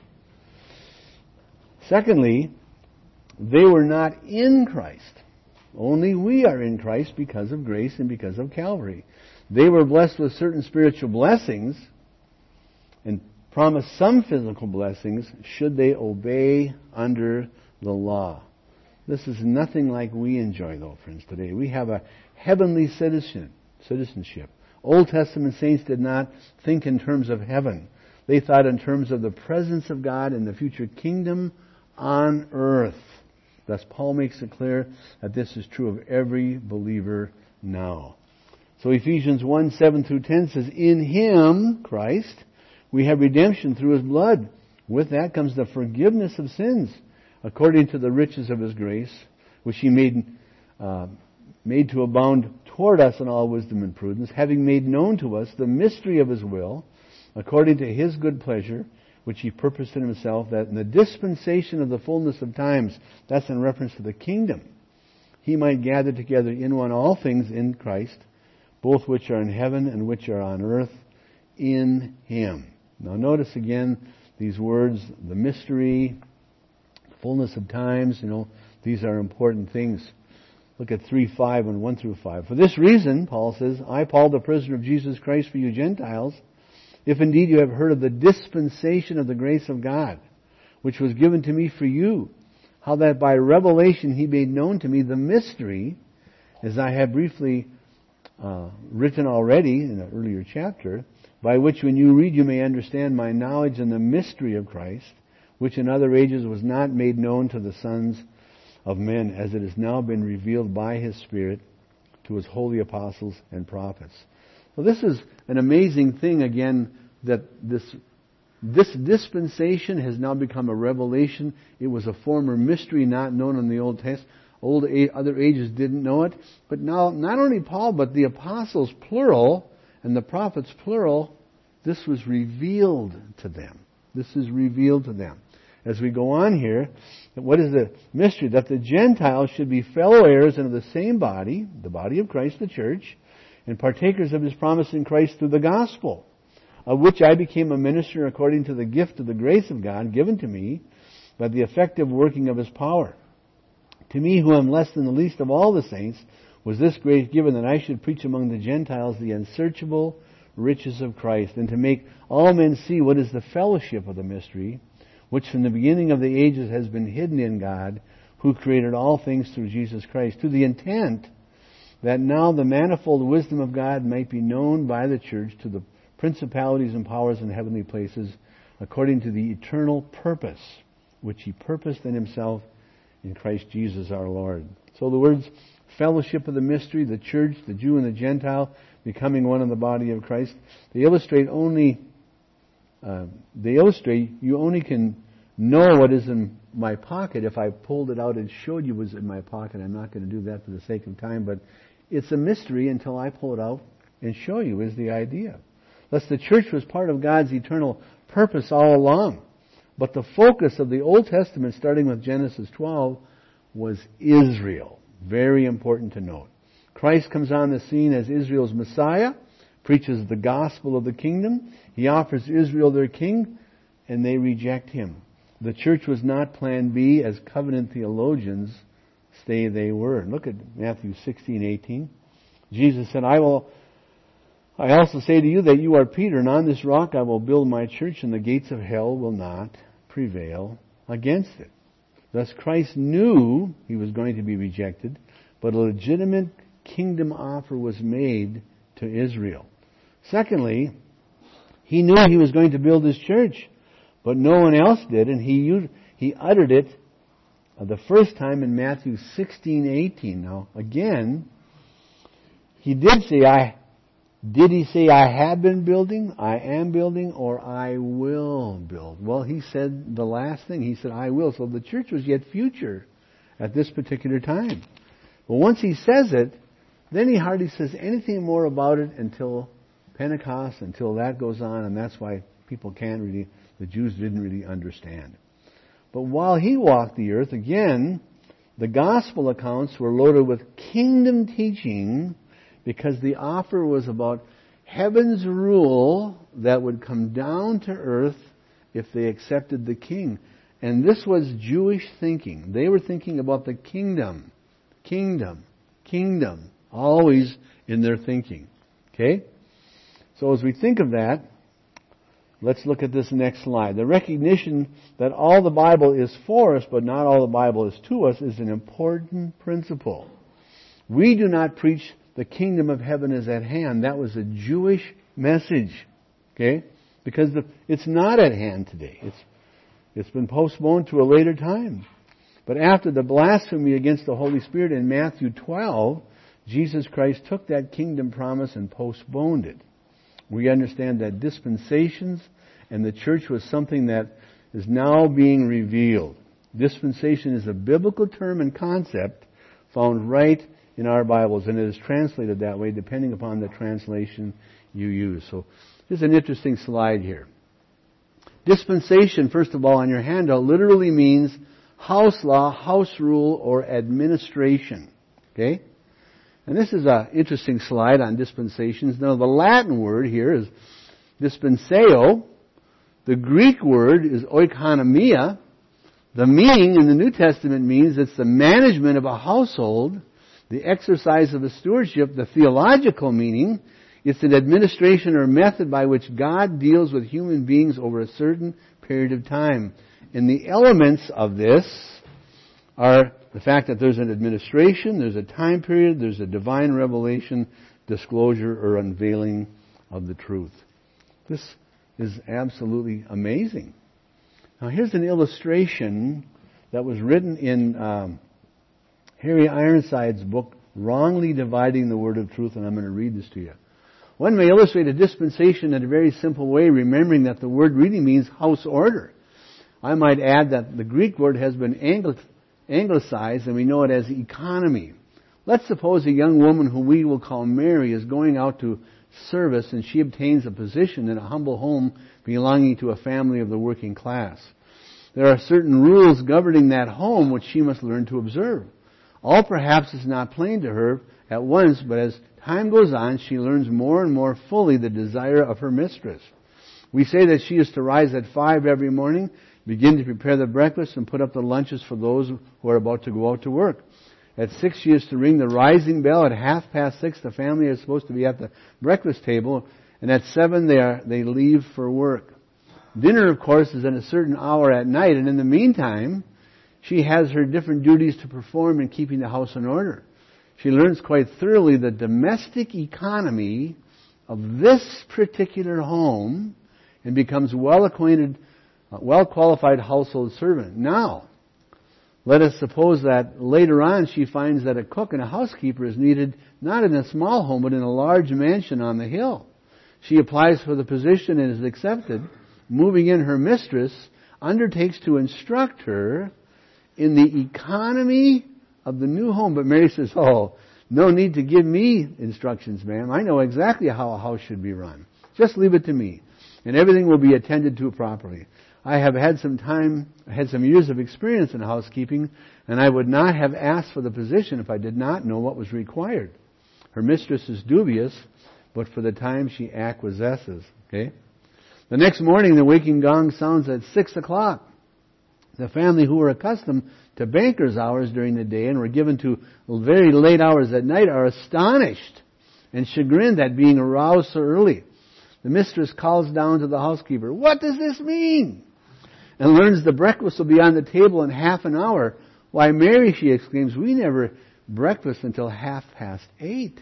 Secondly, they were not in Christ. Only we are in Christ because of grace and because of Calvary. They were blessed with certain spiritual blessings and promised some physical blessings should they obey under the law. This is nothing like we enjoy, though, friends, today. We have a heavenly citizenship. Old Testament saints did not think in terms of heaven. They thought in terms of the presence of God and the future kingdom on earth. Thus, Paul makes it clear that this is true of every believer now. So Ephesians 1:7 through 10 says, in Him, Christ, we have redemption through His blood. With that comes the forgiveness of sins, according to the riches of His grace, which He made to abound toward us in all wisdom and prudence, having made known to us the mystery of His will, according to His good pleasure, which He purposed in Himself, that in the dispensation of the fullness of times, that's in reference to the kingdom, He might gather together in one all things in Christ, both which are in heaven and which are on earth, in Him. Now notice again these words, the mystery, fullness of times, these are important things. Look at 3:5 and 1 through 5. For this reason, Paul says, I, Paul, the prisoner of Jesus Christ for you Gentiles, if indeed you have heard of the dispensation of the grace of God, which was given to me for you, how that by revelation He made known to me the mystery, as I have briefly written already in an earlier chapter, by which when you read you may understand my knowledge in the mystery of Christ, which in other ages was not made known to the sons of men, as it has now been revealed by His Spirit to His holy apostles and prophets. Well, this is an amazing thing, again, that this dispensation has now become a revelation. It was a former mystery not known in the Old Testament. Other ages didn't know it. But now, not only Paul, but the apostles, plural, and the prophets, plural, this was revealed to them. This is revealed to them. As we go on here, what is the mystery? That the Gentiles should be fellow heirs of the same body, the body of Christ, the church, and partakers of His promise in Christ through the gospel, of which I became a minister according to the gift of the grace of God given to me by the effective working of His power. To me, who am less than the least of all the saints, was this grace given that I should preach among the Gentiles the unsearchable riches of Christ, and to make all men see what is the fellowship of the mystery, which from the beginning of the ages has been hidden in God, who created all things through Jesus Christ, to the intent that now the manifold wisdom of God might be known by the church to the principalities and powers in heavenly places, according to the eternal purpose which He purposed in Himself in Christ Jesus our Lord. So the words fellowship of the mystery, the church, the Jew and the Gentile, becoming one in the body of Christ, they illustrate you only can know what is in my pocket if I pulled it out and showed you was in my pocket. I'm not going to do that for the sake of time, but it's a mystery until I pull it out and show you is the idea. Thus the church was part of God's eternal purpose all along. But the focus of the Old Testament, starting with Genesis 12, was Israel. Very important to note. Christ comes on the scene as Israel's Messiah, preaches the gospel of the kingdom. He offers Israel their king, and they reject Him. The church was not plan B, as covenant theologians say they were. Look at Matthew 16:18. Jesus said, I also say to you that you are Peter, and on this rock I will build my church, and the gates of hell will not prevail against it. Thus Christ knew He was going to be rejected, but a legitimate kingdom offer was made to Israel. Secondly, He knew He was going to build His church, but no one else did, and He uttered it the first time in Matthew 16:18. Now, again, He did say, did He say, I have been building, I am building, or I will build? Well, He said the last thing. He said, I will. So the church was yet future at this particular time. But once He says it, then He hardly says anything more about it until Pentecost, until that goes on, and that's why the Jews didn't really understand. But while He walked the earth, again, the gospel accounts were loaded with kingdom teaching, because the offer was about heaven's rule that would come down to earth if they accepted the king. And this was Jewish thinking. They were thinking about the kingdom, always in their thinking. Okay? So as we think of that, let's look at this next slide. The recognition that all the Bible is for us, but not all the Bible is to us, is an important principle. We do not preach the kingdom of heaven is at hand. That was a Jewish message. Okay? Because it's not at hand today. It's been postponed to a later time. But after the blasphemy against the Holy Spirit in Matthew 12, Jesus Christ took that kingdom promise and postponed it. We understand that dispensations and the church was something that is now being revealed. Dispensation is a biblical term and concept found right in our Bibles, and it is translated that way depending upon the translation you use. So here's an interesting slide here. Dispensation, first of all, on your handout, literally means house law, house rule, or administration. Okay? And this is an interesting slide on dispensations. Now, the Latin word here is dispenseo. The Greek word is oikonomia. The meaning in the New Testament means it's the management of a household, the exercise of a stewardship. The theological meaning, it's an administration or method by which God deals with human beings over a certain period of time. And the elements of this are the fact that there's an administration, there's a time period, there's a divine revelation, disclosure, or unveiling of the truth. This is absolutely amazing. Now here's an illustration that was written in Harry Ironside's book, Wrongly Dividing the Word of Truth, and I'm going to read this to you. One may illustrate a dispensation in a very simple way, remembering that the word really means house order. I might add that the Greek word has been anglicized, and we know it as economy. Let's suppose a young woman who we will call Mary is going out to service, and she obtains a position in a humble home belonging to a family of the working class. There are certain rules governing that home which she must learn to observe. All perhaps is not plain to her at once, but as time goes on, she learns more and more fully the desire of her mistress. We say that she is to rise at 5 every morning, begin to prepare the breakfast, and put up the lunches for those who are about to go out to work. At 6, she is to ring the rising bell. At 6:30, the family is supposed to be at the breakfast table. And at 7, they leave for work. Dinner, of course, is at a certain hour at night, and in the meantime, she has her different duties to perform in keeping the house in order. She learns quite thoroughly the domestic economy of this particular home and becomes well-acquainted, well-qualified household servant. Now, let us suppose that later on she finds that a cook and a housekeeper is needed not in a small home but in a large mansion on the hill. She applies for the position and is accepted. Moving in, her mistress undertakes to instruct her in the economy of the new home. But Mary says, oh, no need to give me instructions, ma'am. I know exactly how a house should be run. Just leave it to me, and everything will be attended to properly. I have had some years of experience in housekeeping, and I would not have asked for the position if I did not know what was required. Her mistress is dubious, but for the time she acquiesces. Okay? The next morning, the waking gong sounds at 6 o'clock. The family who were accustomed to banker's hours during the day and were given to very late hours at night are astonished and chagrined at being aroused so early. The mistress calls down to the housekeeper, "What does this mean?" and learns the breakfast will be on the table in half an hour. "Why, Mary," she exclaims, "we never breakfast until 8:30.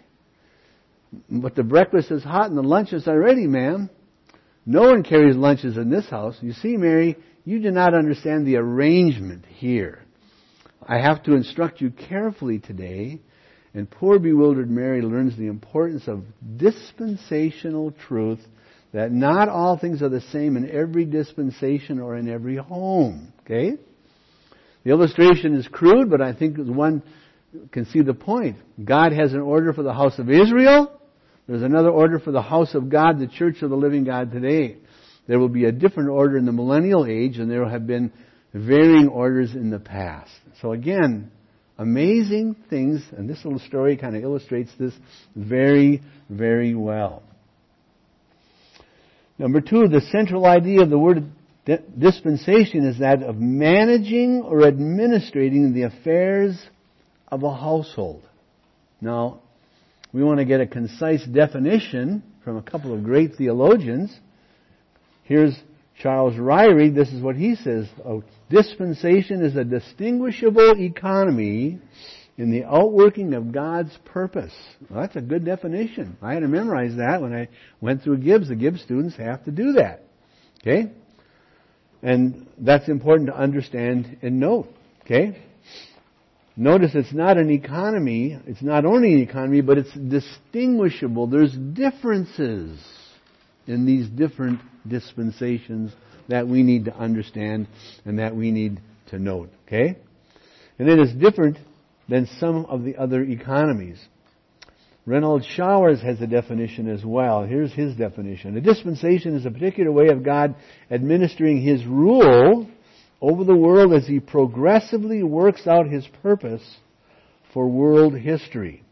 But the breakfast is hot and the lunches are ready, ma'am." No one carries lunches in this house. You see, Mary, you do not understand the arrangement here. I have to instruct you carefully today. And poor bewildered Mary learns the importance of dispensational truth, that not all things are the same in every dispensation or in every home. Okay? The illustration is crude, but I think one can see the point. God has an order for the house of Israel. There's another order for the house of God, the church of the living God today. There will be a different order in the millennial age, and there have been varying orders in the past. So again, amazing things, and this little story kind of illustrates this very, very well. Number 2, the central idea of the word dispensation is that of managing or administrating the affairs of a household. Now, we want to get a concise definition from a couple of great theologians. Here's Charles Ryrie. This is what he says. Dispensation is a distinguishable economy in the outworking of God's purpose. Well, that's a good definition. I had to memorize that when I went through Gibbs. The Gibbs students have to do that. Okay? And that's important to understand and note. Okay? Notice it's not an economy. It's not only an economy, but it's distinguishable. There's differences in these different dispensations that we need to understand and that we need to note. Okay? And it is different than some of the other economies. Reynold Showers has a definition as well. Here's his definition. A dispensation is a particular way of God administering His rule over the world as He progressively works out His purpose for world history.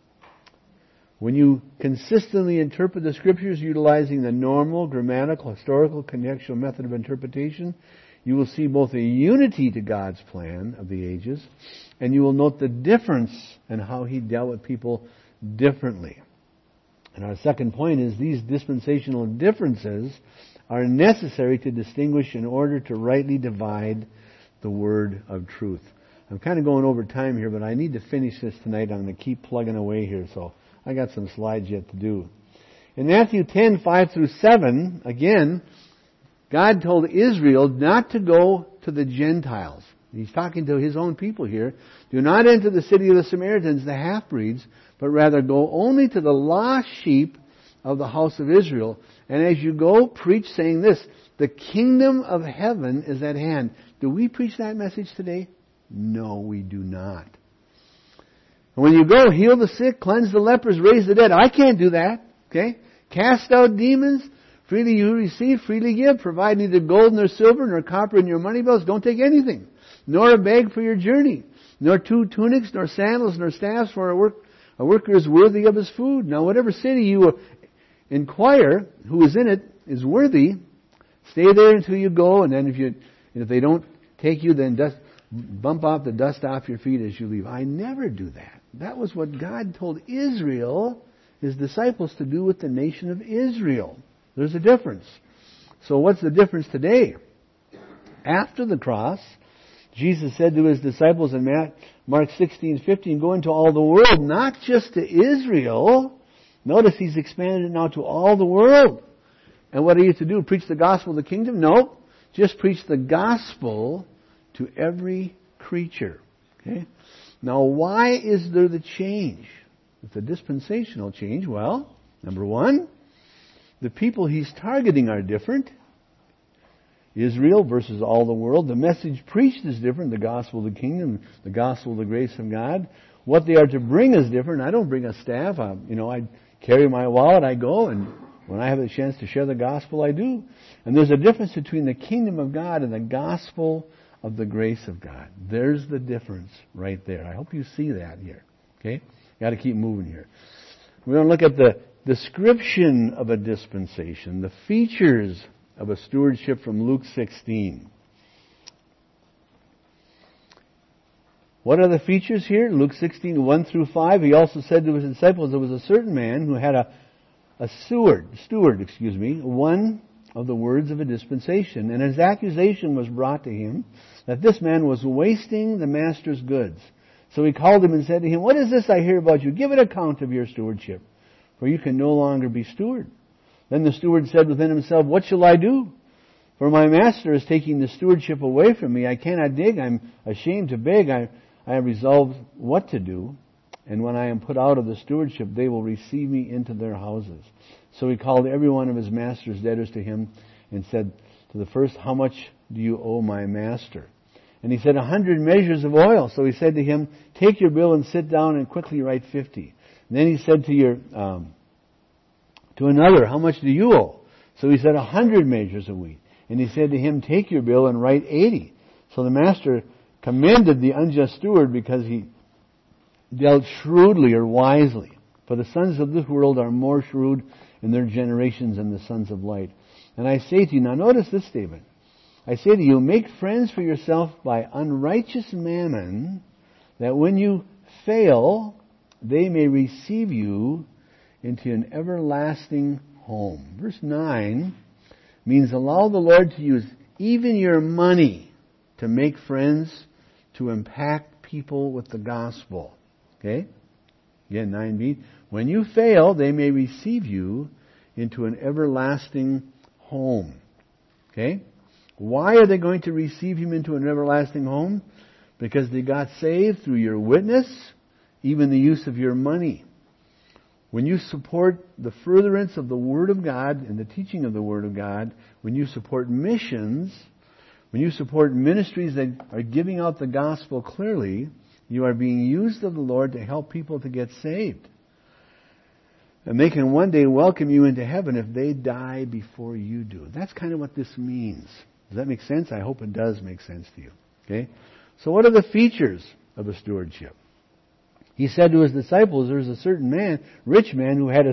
When you consistently interpret the Scriptures utilizing the normal, grammatical, historical, contextual method of interpretation, you will see both a unity to God's plan of the ages, and you will note the difference in how He dealt with people differently. And our second point is these dispensational differences are necessary to distinguish in order to rightly divide the word of truth. I'm kind of going over time here, but I need to finish this tonight. I'm going to keep plugging away here, so I got some slides yet to do. In Matthew 10:5-7, again, God told Israel not to go to the Gentiles. He's talking to His own people here. Do not enter the city of the Samaritans, the half-breeds, but rather go only to the lost sheep of the house of Israel. And as you go, preach saying this, the kingdom of heaven is at hand. Do we preach that message today? No, we do not. And when you go, heal the sick, cleanse the lepers, raise the dead. I can't do that. Okay? Cast out demons. Freely you receive, freely give. Provide neither gold nor silver nor copper in your money belts. Don't take anything. Nor a bag for your journey. Nor 2 tunics, nor sandals, nor staffs, for a worker is worthy of his food. Now whatever city you inquire who is in it is worthy, stay there until you go, and then if they don't take you, then bump off the dust off your feet as you leave. I never do that. That was what God told Israel, His disciples, to do with the nation of Israel. There's a difference. So what's the difference today? After the cross, Jesus said to His disciples in Mark 16:15, go into all the world, not just to Israel. Notice He's expanded it now to all the world. And what are you to do? Preach the gospel of the kingdom? No. Just preach the gospel to every creature. Okay? Now, why is there the change? It's a dispensational change. Well, number one, the people He's targeting are different. Israel versus all the world. The message preached is different. The gospel of the kingdom, the gospel of the grace of God. What they are to bring is different. I don't bring a staff. I carry my wallet. I go, and when I have a chance to share the gospel, I do. And there's a difference between the kingdom of God and the gospel of the grace of God. There's the difference right there. I hope you see that here. Okay? Got to keep moving here. We're going to look at the description of a dispensation, the features of a stewardship from Luke 16. What are the features here? Luke 16, 1 through 5. He also said to His disciples, there was a certain man who had a steward, one of the words of a dispensation. And his accusation was brought to him that this man was wasting the master's goods. So he called him and said to him, what is this I hear about you? Give an account of your stewardship, for you can no longer be steward. Then the steward said within himself, what shall I do? For my master is taking the stewardship away from me. I cannot dig. I'm ashamed to beg. I have resolved what to do. And when I am put out of the stewardship, they will receive me into their houses. So he called every one of his master's debtors to him and said to the first, how much do you owe my master? And he said, 100 measures of oil. So he said to him, take your bill and sit down and quickly write 50. And then he said to another, how much do you owe? So he said, 100 measures of wheat. And he said to him, take your bill and write 80. So the master commended the unjust steward because he dealt shrewdly or wisely. For the sons of this world are more shrewd in their generations than the sons of light. And I say to you, now notice this statement. I say to you, make friends for yourself by unrighteous mammon, that when you fail, they may receive you into an everlasting home. Verse 9 means allow the Lord to use even your money to make friends, to impact people with the gospel. Okay? Again, 9b. When you fail, they may receive you into an everlasting home. Okay? Why are they going to receive him into an everlasting home? Because they got saved through your witness, even the use of your money. When you support the furtherance of the Word of God and the teaching of the Word of God, when you support missions, when you support ministries that are giving out the gospel clearly, you are being used of the Lord to help people to get saved. And they can one day welcome you into heaven if they die before you do. That's kind of what this means. Does that make sense? I hope it does make sense to you. Okay? So what are the features of a stewardship? He said to his disciples, there's a certain man, rich man, who had a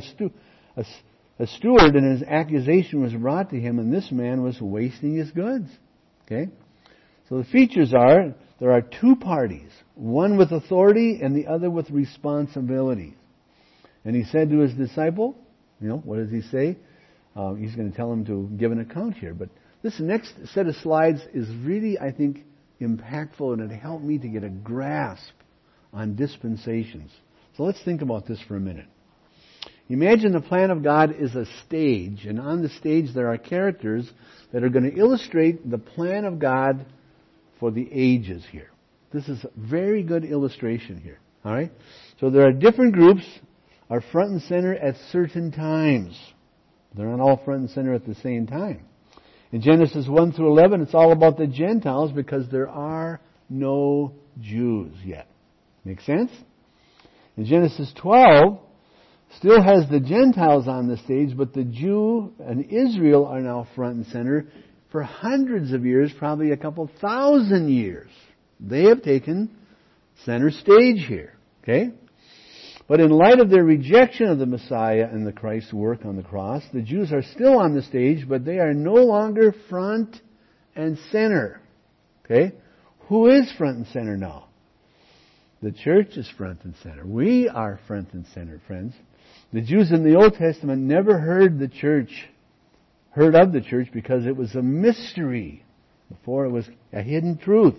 steward, and his accusation was brought to him, and this man was wasting his goods. Okay? So the features are, there are two parties, one with authority and the other with responsibility. And he said to his disciple, what does he say? He's going to tell him to give an account here. But this next set of slides is really, I think, impactful, and it helped me to get a grasp on dispensations. So let's think about this for a minute. Imagine the plan of God is a stage, and on the stage there are characters that are going to illustrate the plan of God for the ages here. This is a very good illustration here. All right? So there are different groups are front and center at certain times. They're not all front and center at the same time. In Genesis 1 through 11, it's all about the Gentiles because there are no Jews yet. Make sense? In Genesis 12, still has the Gentiles on the stage, but the Jew and Israel are now front and center for hundreds of years, probably a couple thousand years. They have taken center stage here. Okay? But in light of their rejection of the Messiah and the Christ's work on the cross, the Jews are still on the stage, but they are no longer front and center. Okay? Who is front and center now? The church is front and center. We are front and center, friends. The Jews in the Old Testament never heard the church heard of the church because it was a mystery. Before it was a hidden truth.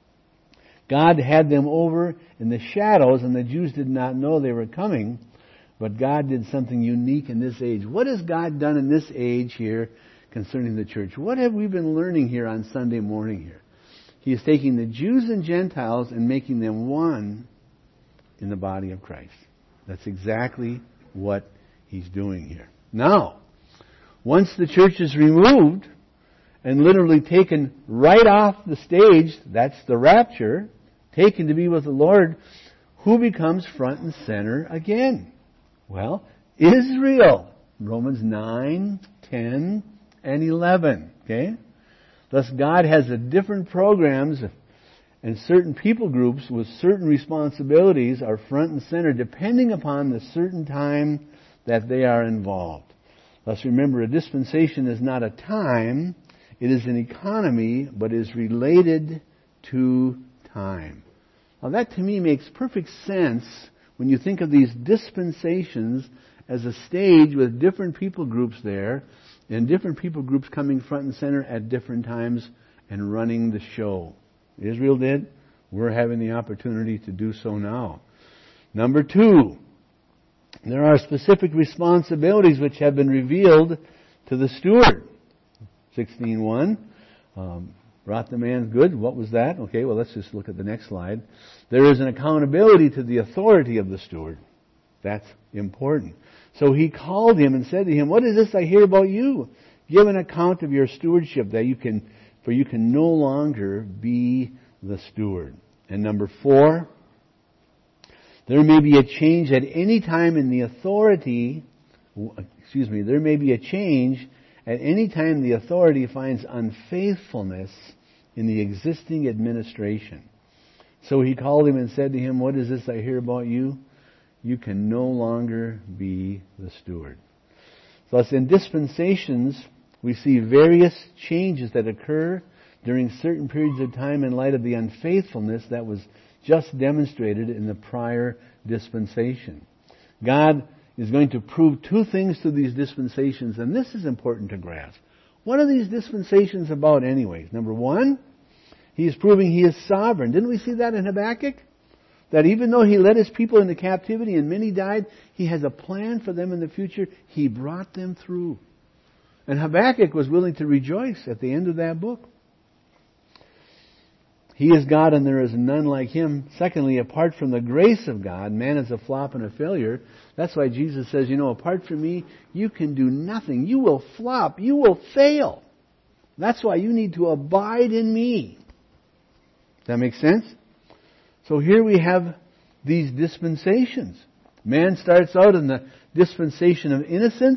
God had them over in the shadows, and the Jews did not know they were coming. But God did something unique in this age. What has God done in this age here concerning the church? What have we been learning here on Sunday morning here? He is taking the Jews and Gentiles and making them one in the body of Christ. That's exactly what He's doing here. Now, once the church is removed and literally taken right off the stage, that's the rapture, taken to be with the Lord, who becomes front and center again? Well, Israel. Romans 9, 10, and 11. Okay? Thus God has different programs, and certain people groups with certain responsibilities are front and center depending upon the certain time that they are involved. Thus remember, a dispensation is not a time, it is an economy, but is related to time. Now that to me makes perfect sense when you think of these dispensations as a stage with different people groups there, and different people groups coming front and center at different times and running the show. Israel did. We're having the opportunity to do so now. Number 2, there are specific responsibilities which have been revealed to the steward. 16:1. Brought the man good. What was that? Okay, well, let's just look at the next slide. There is an accountability to the authority of the steward. That's important. So he called him and said to him, "What is this I hear about you? Give an account of your stewardship, for you can no longer be the steward." And number 4, there may be a change at any time in the authority. There may be a change at any time the authority finds unfaithfulness in the existing administration. So he called him and said to him, "What is this I hear about you? You can no longer be the steward." Thus, in dispensations, we see various changes that occur during certain periods of time in light of the unfaithfulness that was just demonstrated in the prior dispensation. God is going to prove 2 things through these dispensations, and this is important to grasp. What are these dispensations about anyways? Number 1, He is proving He is sovereign. Didn't we see that in Habakkuk? That even though He led His people into captivity and many died, He has a plan for them in the future. He brought them through. And Habakkuk was willing to rejoice at the end of that book. He is God and there is none like Him. Secondly, apart from the grace of God, man is a flop and a failure. That's why Jesus says, apart from me, you can do nothing. You will flop. You will fail. That's why you need to abide in me. Does that make sense? So here we have these dispensations. Man starts out in the dispensation of innocence.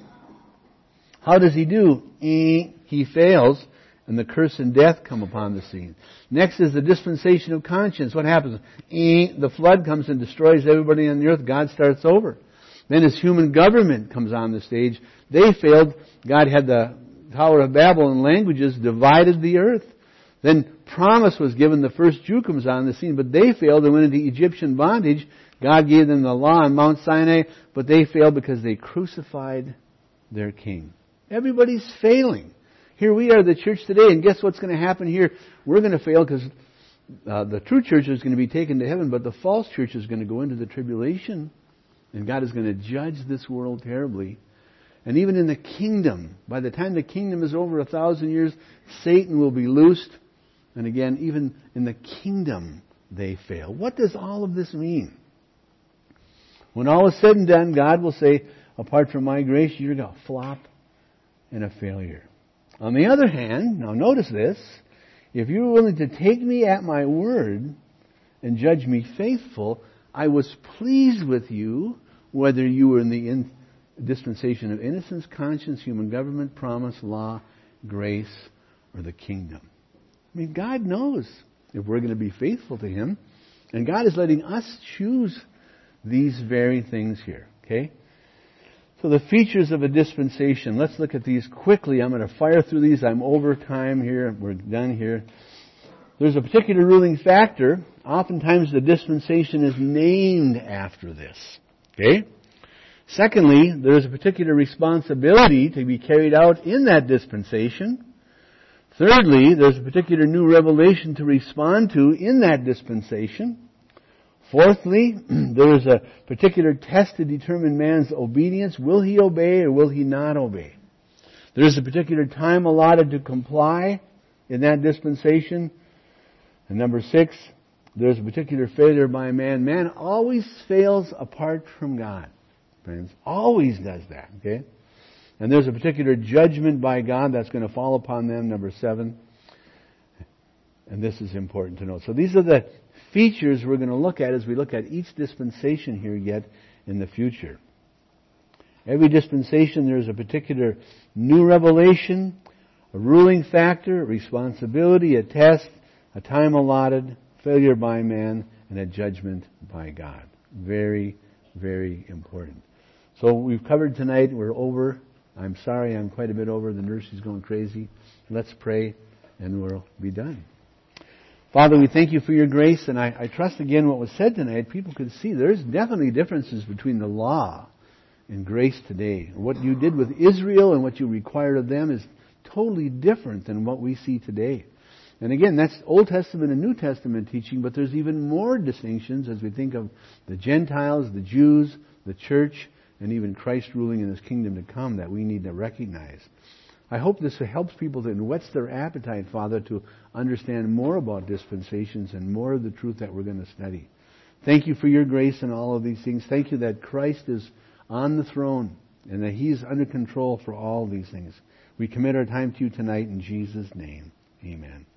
How does he do? He fails, and the curse and death come upon the scene. Next is the dispensation of conscience. What happens? The flood comes and destroys everybody on the earth. God starts over. Then as human government comes on the stage, they failed. God had the Tower of Babel and languages divided the earth. Then promise was given. The first Jew comes on the scene, but they failed and went into Egyptian bondage. God gave them the law on Mount Sinai, but they failed because they crucified their king. Everybody's failing. Here we are, the church today, and guess what's going to happen here? We're going to fail because the true church is going to be taken to heaven, but the false church is going to go into the tribulation, and God is going to judge this world terribly. And even in the kingdom, by the time the kingdom is over 1,000 years, Satan will be loosed. And again, even in the kingdom, they fail. What does all of this mean? When all is said and done, God will say, apart from my grace, you're a flop and a failure. On the other hand, now notice this, if you're willing to take me at my word and judge me faithful, I was pleased with you, whether you were in the dispensation of innocence, conscience, human government, promise, law, grace, or the kingdom. I mean, God knows if we're going to be faithful to Him, and God is letting us choose these very things here, okay? So the features of a dispensation, let's look at these quickly. I'm going to fire through these. I'm over time here. We're done here. There's a particular ruling factor. Oftentimes the dispensation is named after this, okay? Secondly, there is a particular responsibility to be carried out in that dispensation. Thirdly, there's a particular new revelation to respond to in that dispensation. Fourthly, there is a particular test to determine man's obedience. Will he obey or will he not obey? There is a particular time allotted to comply in that dispensation. And number 6, there's a particular failure by man. Man always fails apart from God, friends. Always does that, okay? And there's a particular judgment by God that's going to fall upon them, number 7. And this is important to know. So these are the features we're going to look at as we look at each dispensation here yet in the future. Every dispensation there's a particular new revelation, a ruling factor, a responsibility, a test, a time allotted, failure by man, and a judgment by God. Very, very important. So we've covered tonight. We're over. I'm sorry I'm quite a bit over. The nurse is going crazy. Let's pray and we'll be done. Father, we thank you for your grace, and I trust again what was said tonight. People could see there's definitely differences between the law and grace today. What you did with Israel and what you required of them is totally different than what we see today. And again, that's Old Testament and New Testament teaching, but there's even more distinctions as we think of the Gentiles, the Jews, the church, and even Christ ruling in His kingdom to come that we need to recognize. I hope this helps people to whets their appetite, Father, to understand more about dispensations and more of the truth that we're going to study. Thank you for your grace in all of these things. Thank you that Christ is on the throne and that He's under control for all these things. We commit our time to you tonight in Jesus' name. Amen.